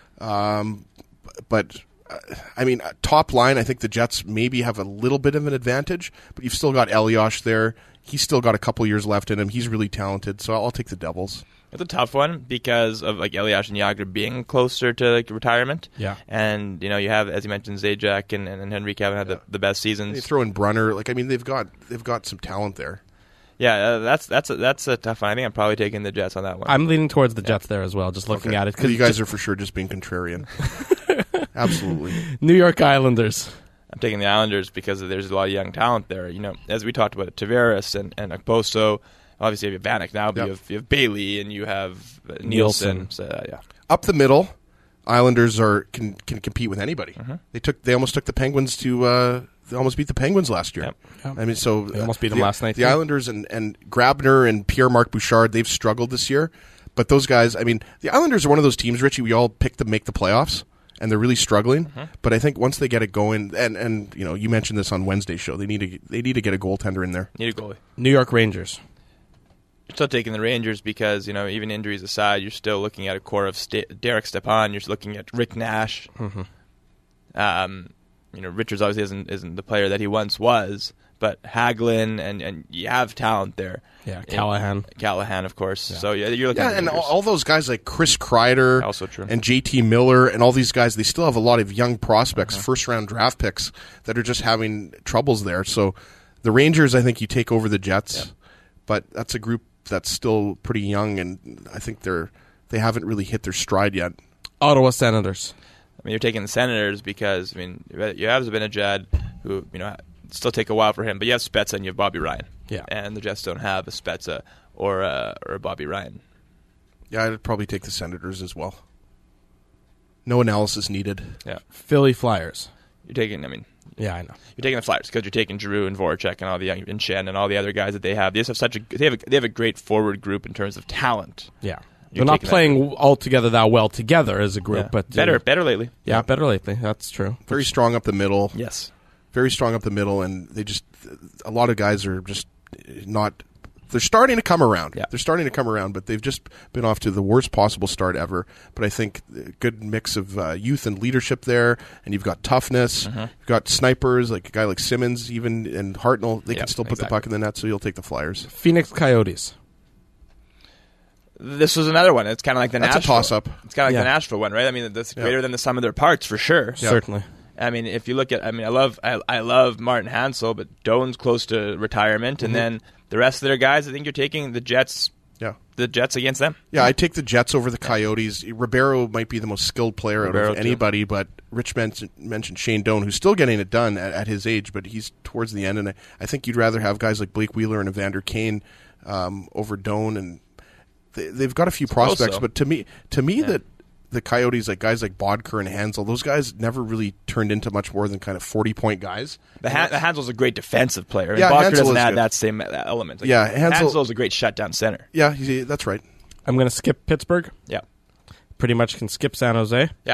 Um, but... I mean, top line, I think the Jets maybe have a little bit of an advantage, but you've still got Elias there. He's still got a couple years left in him. He's really talented, so I'll take the Devils. It's a tough one because of like Elias and Yager being closer to like retirement. Yeah, and you know you have, as you mentioned, Zajac and, and Henrique haven't had yeah. the, the best seasons. You throw in Brunner, like I mean, they've got they've got some talent there. Yeah, uh, that's that's a, that's a tough one. I think I'm probably taking the Jets on that one. I'm leaning towards the Jets yeah. there as well, just looking okay. at it. Cause you guys are for sure just being contrarian. Absolutely. New York Islanders. I'm taking the Islanders because there's a lot of young talent there. You know, as we talked about, Tavares and, and Okposo. Obviously, you have Vanek now, but yep. you, have, you have Bailey and you have uh, Nielsen. Nielsen. So, uh, yeah. Up the middle, Islanders are can can compete with anybody. Mm-hmm. They took they almost took the Penguins to uh, they almost beat the Penguins last year. Yep. Yep. I mean, so they almost beat them the, last night. The too. Islanders and and Grabner and Pierre-Marc Bouchard, they've struggled this year, but those guys. I mean, the Islanders are one of those teams, Richie. We all pick to make the playoffs. And they're really struggling, mm-hmm. but I think once they get it going, and, and you know, you mentioned this on Wednesday's show, they need to they need to get a goaltender in there. Need a goalie. New York Rangers. You're still taking the Rangers because you know even injuries aside, you're still looking at a core of St- Derek Stepan. You're looking at Rick Nash. Mm-hmm. Um, you know, Richards obviously isn't isn't the player that he once was, but Hagelin and, and you have talent there. Yeah, Callahan. And Callahan, of course. Yeah. So yeah, you're looking. Yeah, at and Rangers. all, all those guys like Chris Kreider, also true, and J T Miller, and all these guys, they still have a lot of young prospects, uh-huh. first round draft picks that are just having troubles there. So the Rangers, I think you take over the Jets, yeah. but that's a group that's still pretty young, and I think they're they haven't really hit their stride yet. Ottawa Senators. I mean, you're taking the Senators because I mean you have Zibanejad, who you know still take a while for him, but you have Spezza and you have Bobby Ryan. Yeah, and the Jets don't have a Spezza or a, or a Bobby Ryan. Yeah, I'd probably take the Senators as well. No analysis needed. Yeah, Philly Flyers. You're taking. I mean, yeah, I know. You're taking the Flyers because you're taking Giroux and Voracek and all the young and Shen and all the other guys that they have. They just have such a they have a, they have a great forward group in terms of talent. Yeah. You're They're not playing all together that well together as a group, yeah. but better, uh, better lately. Yeah, better lately. That's true. Very strong up the middle. Yes, very strong up the middle, and they just a lot of guys are just not They're starting to come around. Yeah. They're starting to come around, but they've just been off to the worst possible start ever. But I think a good mix of uh, youth and leadership there, and you've got toughness. Mm-hmm. You've got snipers, like a guy like Simmons, even, and Hartnell. They Yep, can still put exactly. the puck in the net, so you'll take the Flyers. Phoenix Coyotes. This was another one. It's kind of like the That's a Nashville. toss-up. It's kind of like Yeah. the Nashville one, right? I mean, that's Yeah. greater than the sum of their parts for sure. Certainly. I mean, if you look at, I mean, I love, I, I love Martin Hansel, but Doan's close to retirement, and then the rest of their guys, I think you're taking the Jets, Yeah. the Jets against them. Yeah, I take the Jets over the Coyotes. Ribeiro might be the most skilled player Ribeiro, out of too. anybody, but Rich mentioned, mentioned Shane Doan, who's still getting it done at, at his age, but he's towards the end, and I, I think you'd rather have guys like Blake Wheeler and Evander Kane um, over Doan, and they, they've got a few Suppose prospects, so. but to me, to me that the Coyotes, like guys like Bodker and Hansel, those guys never really turned into much more than kind of forty-point guys. The, Han- the Hansel's a great defensive player. And Yeah, Bodker Hansel doesn't is add good. that same element. Like, Yeah, Hansel- Hansel's a great shutdown center. Yeah, he, that's right. I'm going to skip Pittsburgh. Yeah. Pretty much can skip San Jose. Yeah.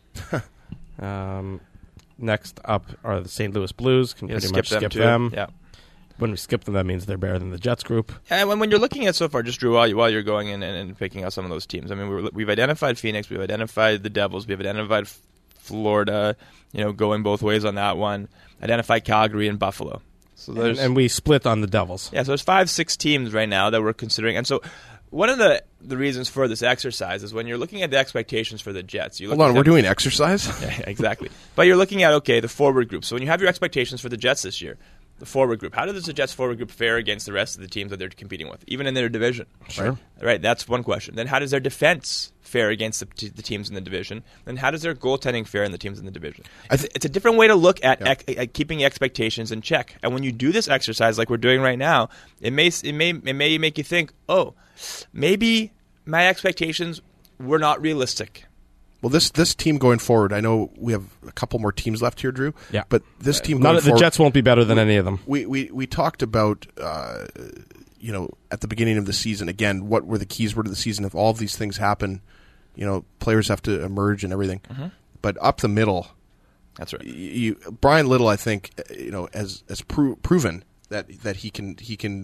Um, next up are the Saint Louis Blues. Can Yeah, pretty skip much them skip too. them. Yeah. When we skip them, that means they're better than the Jets group. And when, when you're looking at so far, just Drew, while, you, while you're going in and, and picking out some of those teams, I mean, we're, we've identified Phoenix, we've identified the Devils, we've identified F- Florida, you know, going both ways on that one, identified Calgary and Buffalo. So And, there's, and we split on the Devils. yeah, so there's five, six teams right now that we're considering. And so one of the, the reasons for this exercise is when you're looking at the expectations for the Jets. You look Hold on, at we're them- doing exercise? Yeah, exactly. But you're looking at, okay, the forward group. So when you have your expectations for the Jets this year, the forward group, how does the Jets forward group fare against the rest of the teams that they're competing with, even in their division? Sure. Right, right, that's one question. Then how does their defense fare against the, t- the teams in the division? Then how does their goaltending fare in the teams in the division? I It's, th- it's a different way to look at, Yeah. ex- at keeping expectations in check. And when you do this exercise like we're doing right now, it may it may it may make you think, oh, maybe my expectations were not realistic. Well, this this team going forward, I know we have a couple more teams left here, Drew. Yeah. But this team None going of the forward, Jets won't be better than any of them. we, we, we talked about, uh, you know, at the beginning of the season, again, what were the keys were to the season. If all of these things happen, you know, players have to emerge and everything. Mm-hmm. But up the middle, That's right. you, Brian Little, I think, uh, you know, has, has pro- proven that, that he can he can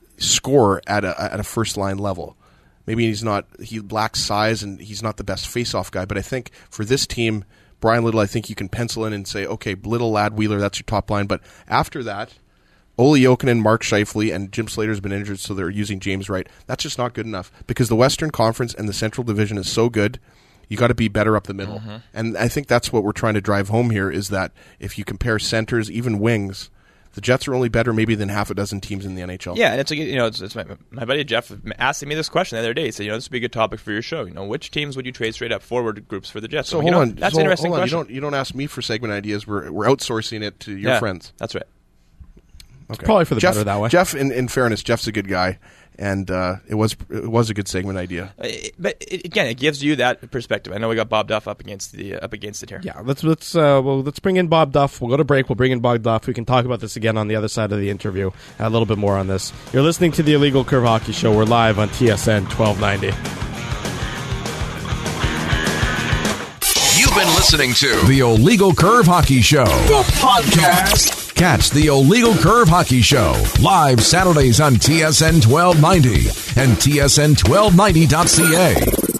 score at a at a first line level. Maybe he's not, he lacks size and he's not the best face-off guy, but I think for this team, Brian Little, I think you can pencil in and say, okay, Little, Ladd, Wheeler, that's your top line. But after that, Olli Jokinen, Mark Scheifele, and Jim Slater's been injured, so they're using James Wright. That's just not good enough because the Western Conference and the Central Division is so good, you got to be better up the middle. Mm-hmm. And I think that's what we're trying to drive home here is that if you compare centers, even wings, the Jets are only better maybe than half a dozen teams in the N H L. Yeah, and it's a, you know it's, it's my, my buddy Jeff asking me this question the other day. He said, you know, this would be a good topic for your show. You know, which teams would you trade straight up forward groups for the Jets? So you hold know, on, that's so an interesting hold on. question. You don't you don't ask me for segment ideas. We're we're outsourcing it to your Yeah, friends. That's right. Okay. Probably for the Jeff, better that way. Jeff, in, in fairness, Jeff's a good guy, and uh, it was it was a good segment idea. Uh, it- but it, again, it gives you that perspective. I know we got Bob Duff up against the uh, up against it here. Yeah, let's let's uh, well let's bring in Bob Duff. We'll go to break. We'll bring in Bob Duff. We can talk about this again on the other side of the interview. A little bit more on this. You're listening to the Illegal Curve Hockey Show. We're live on T S N twelve ninety. You've been listening to the Illegal Curve Hockey Show, the podcast. Catch the Illegal Curve Hockey Show live Saturdays on T S N twelve ninety and T S N twelve ninety dot C A.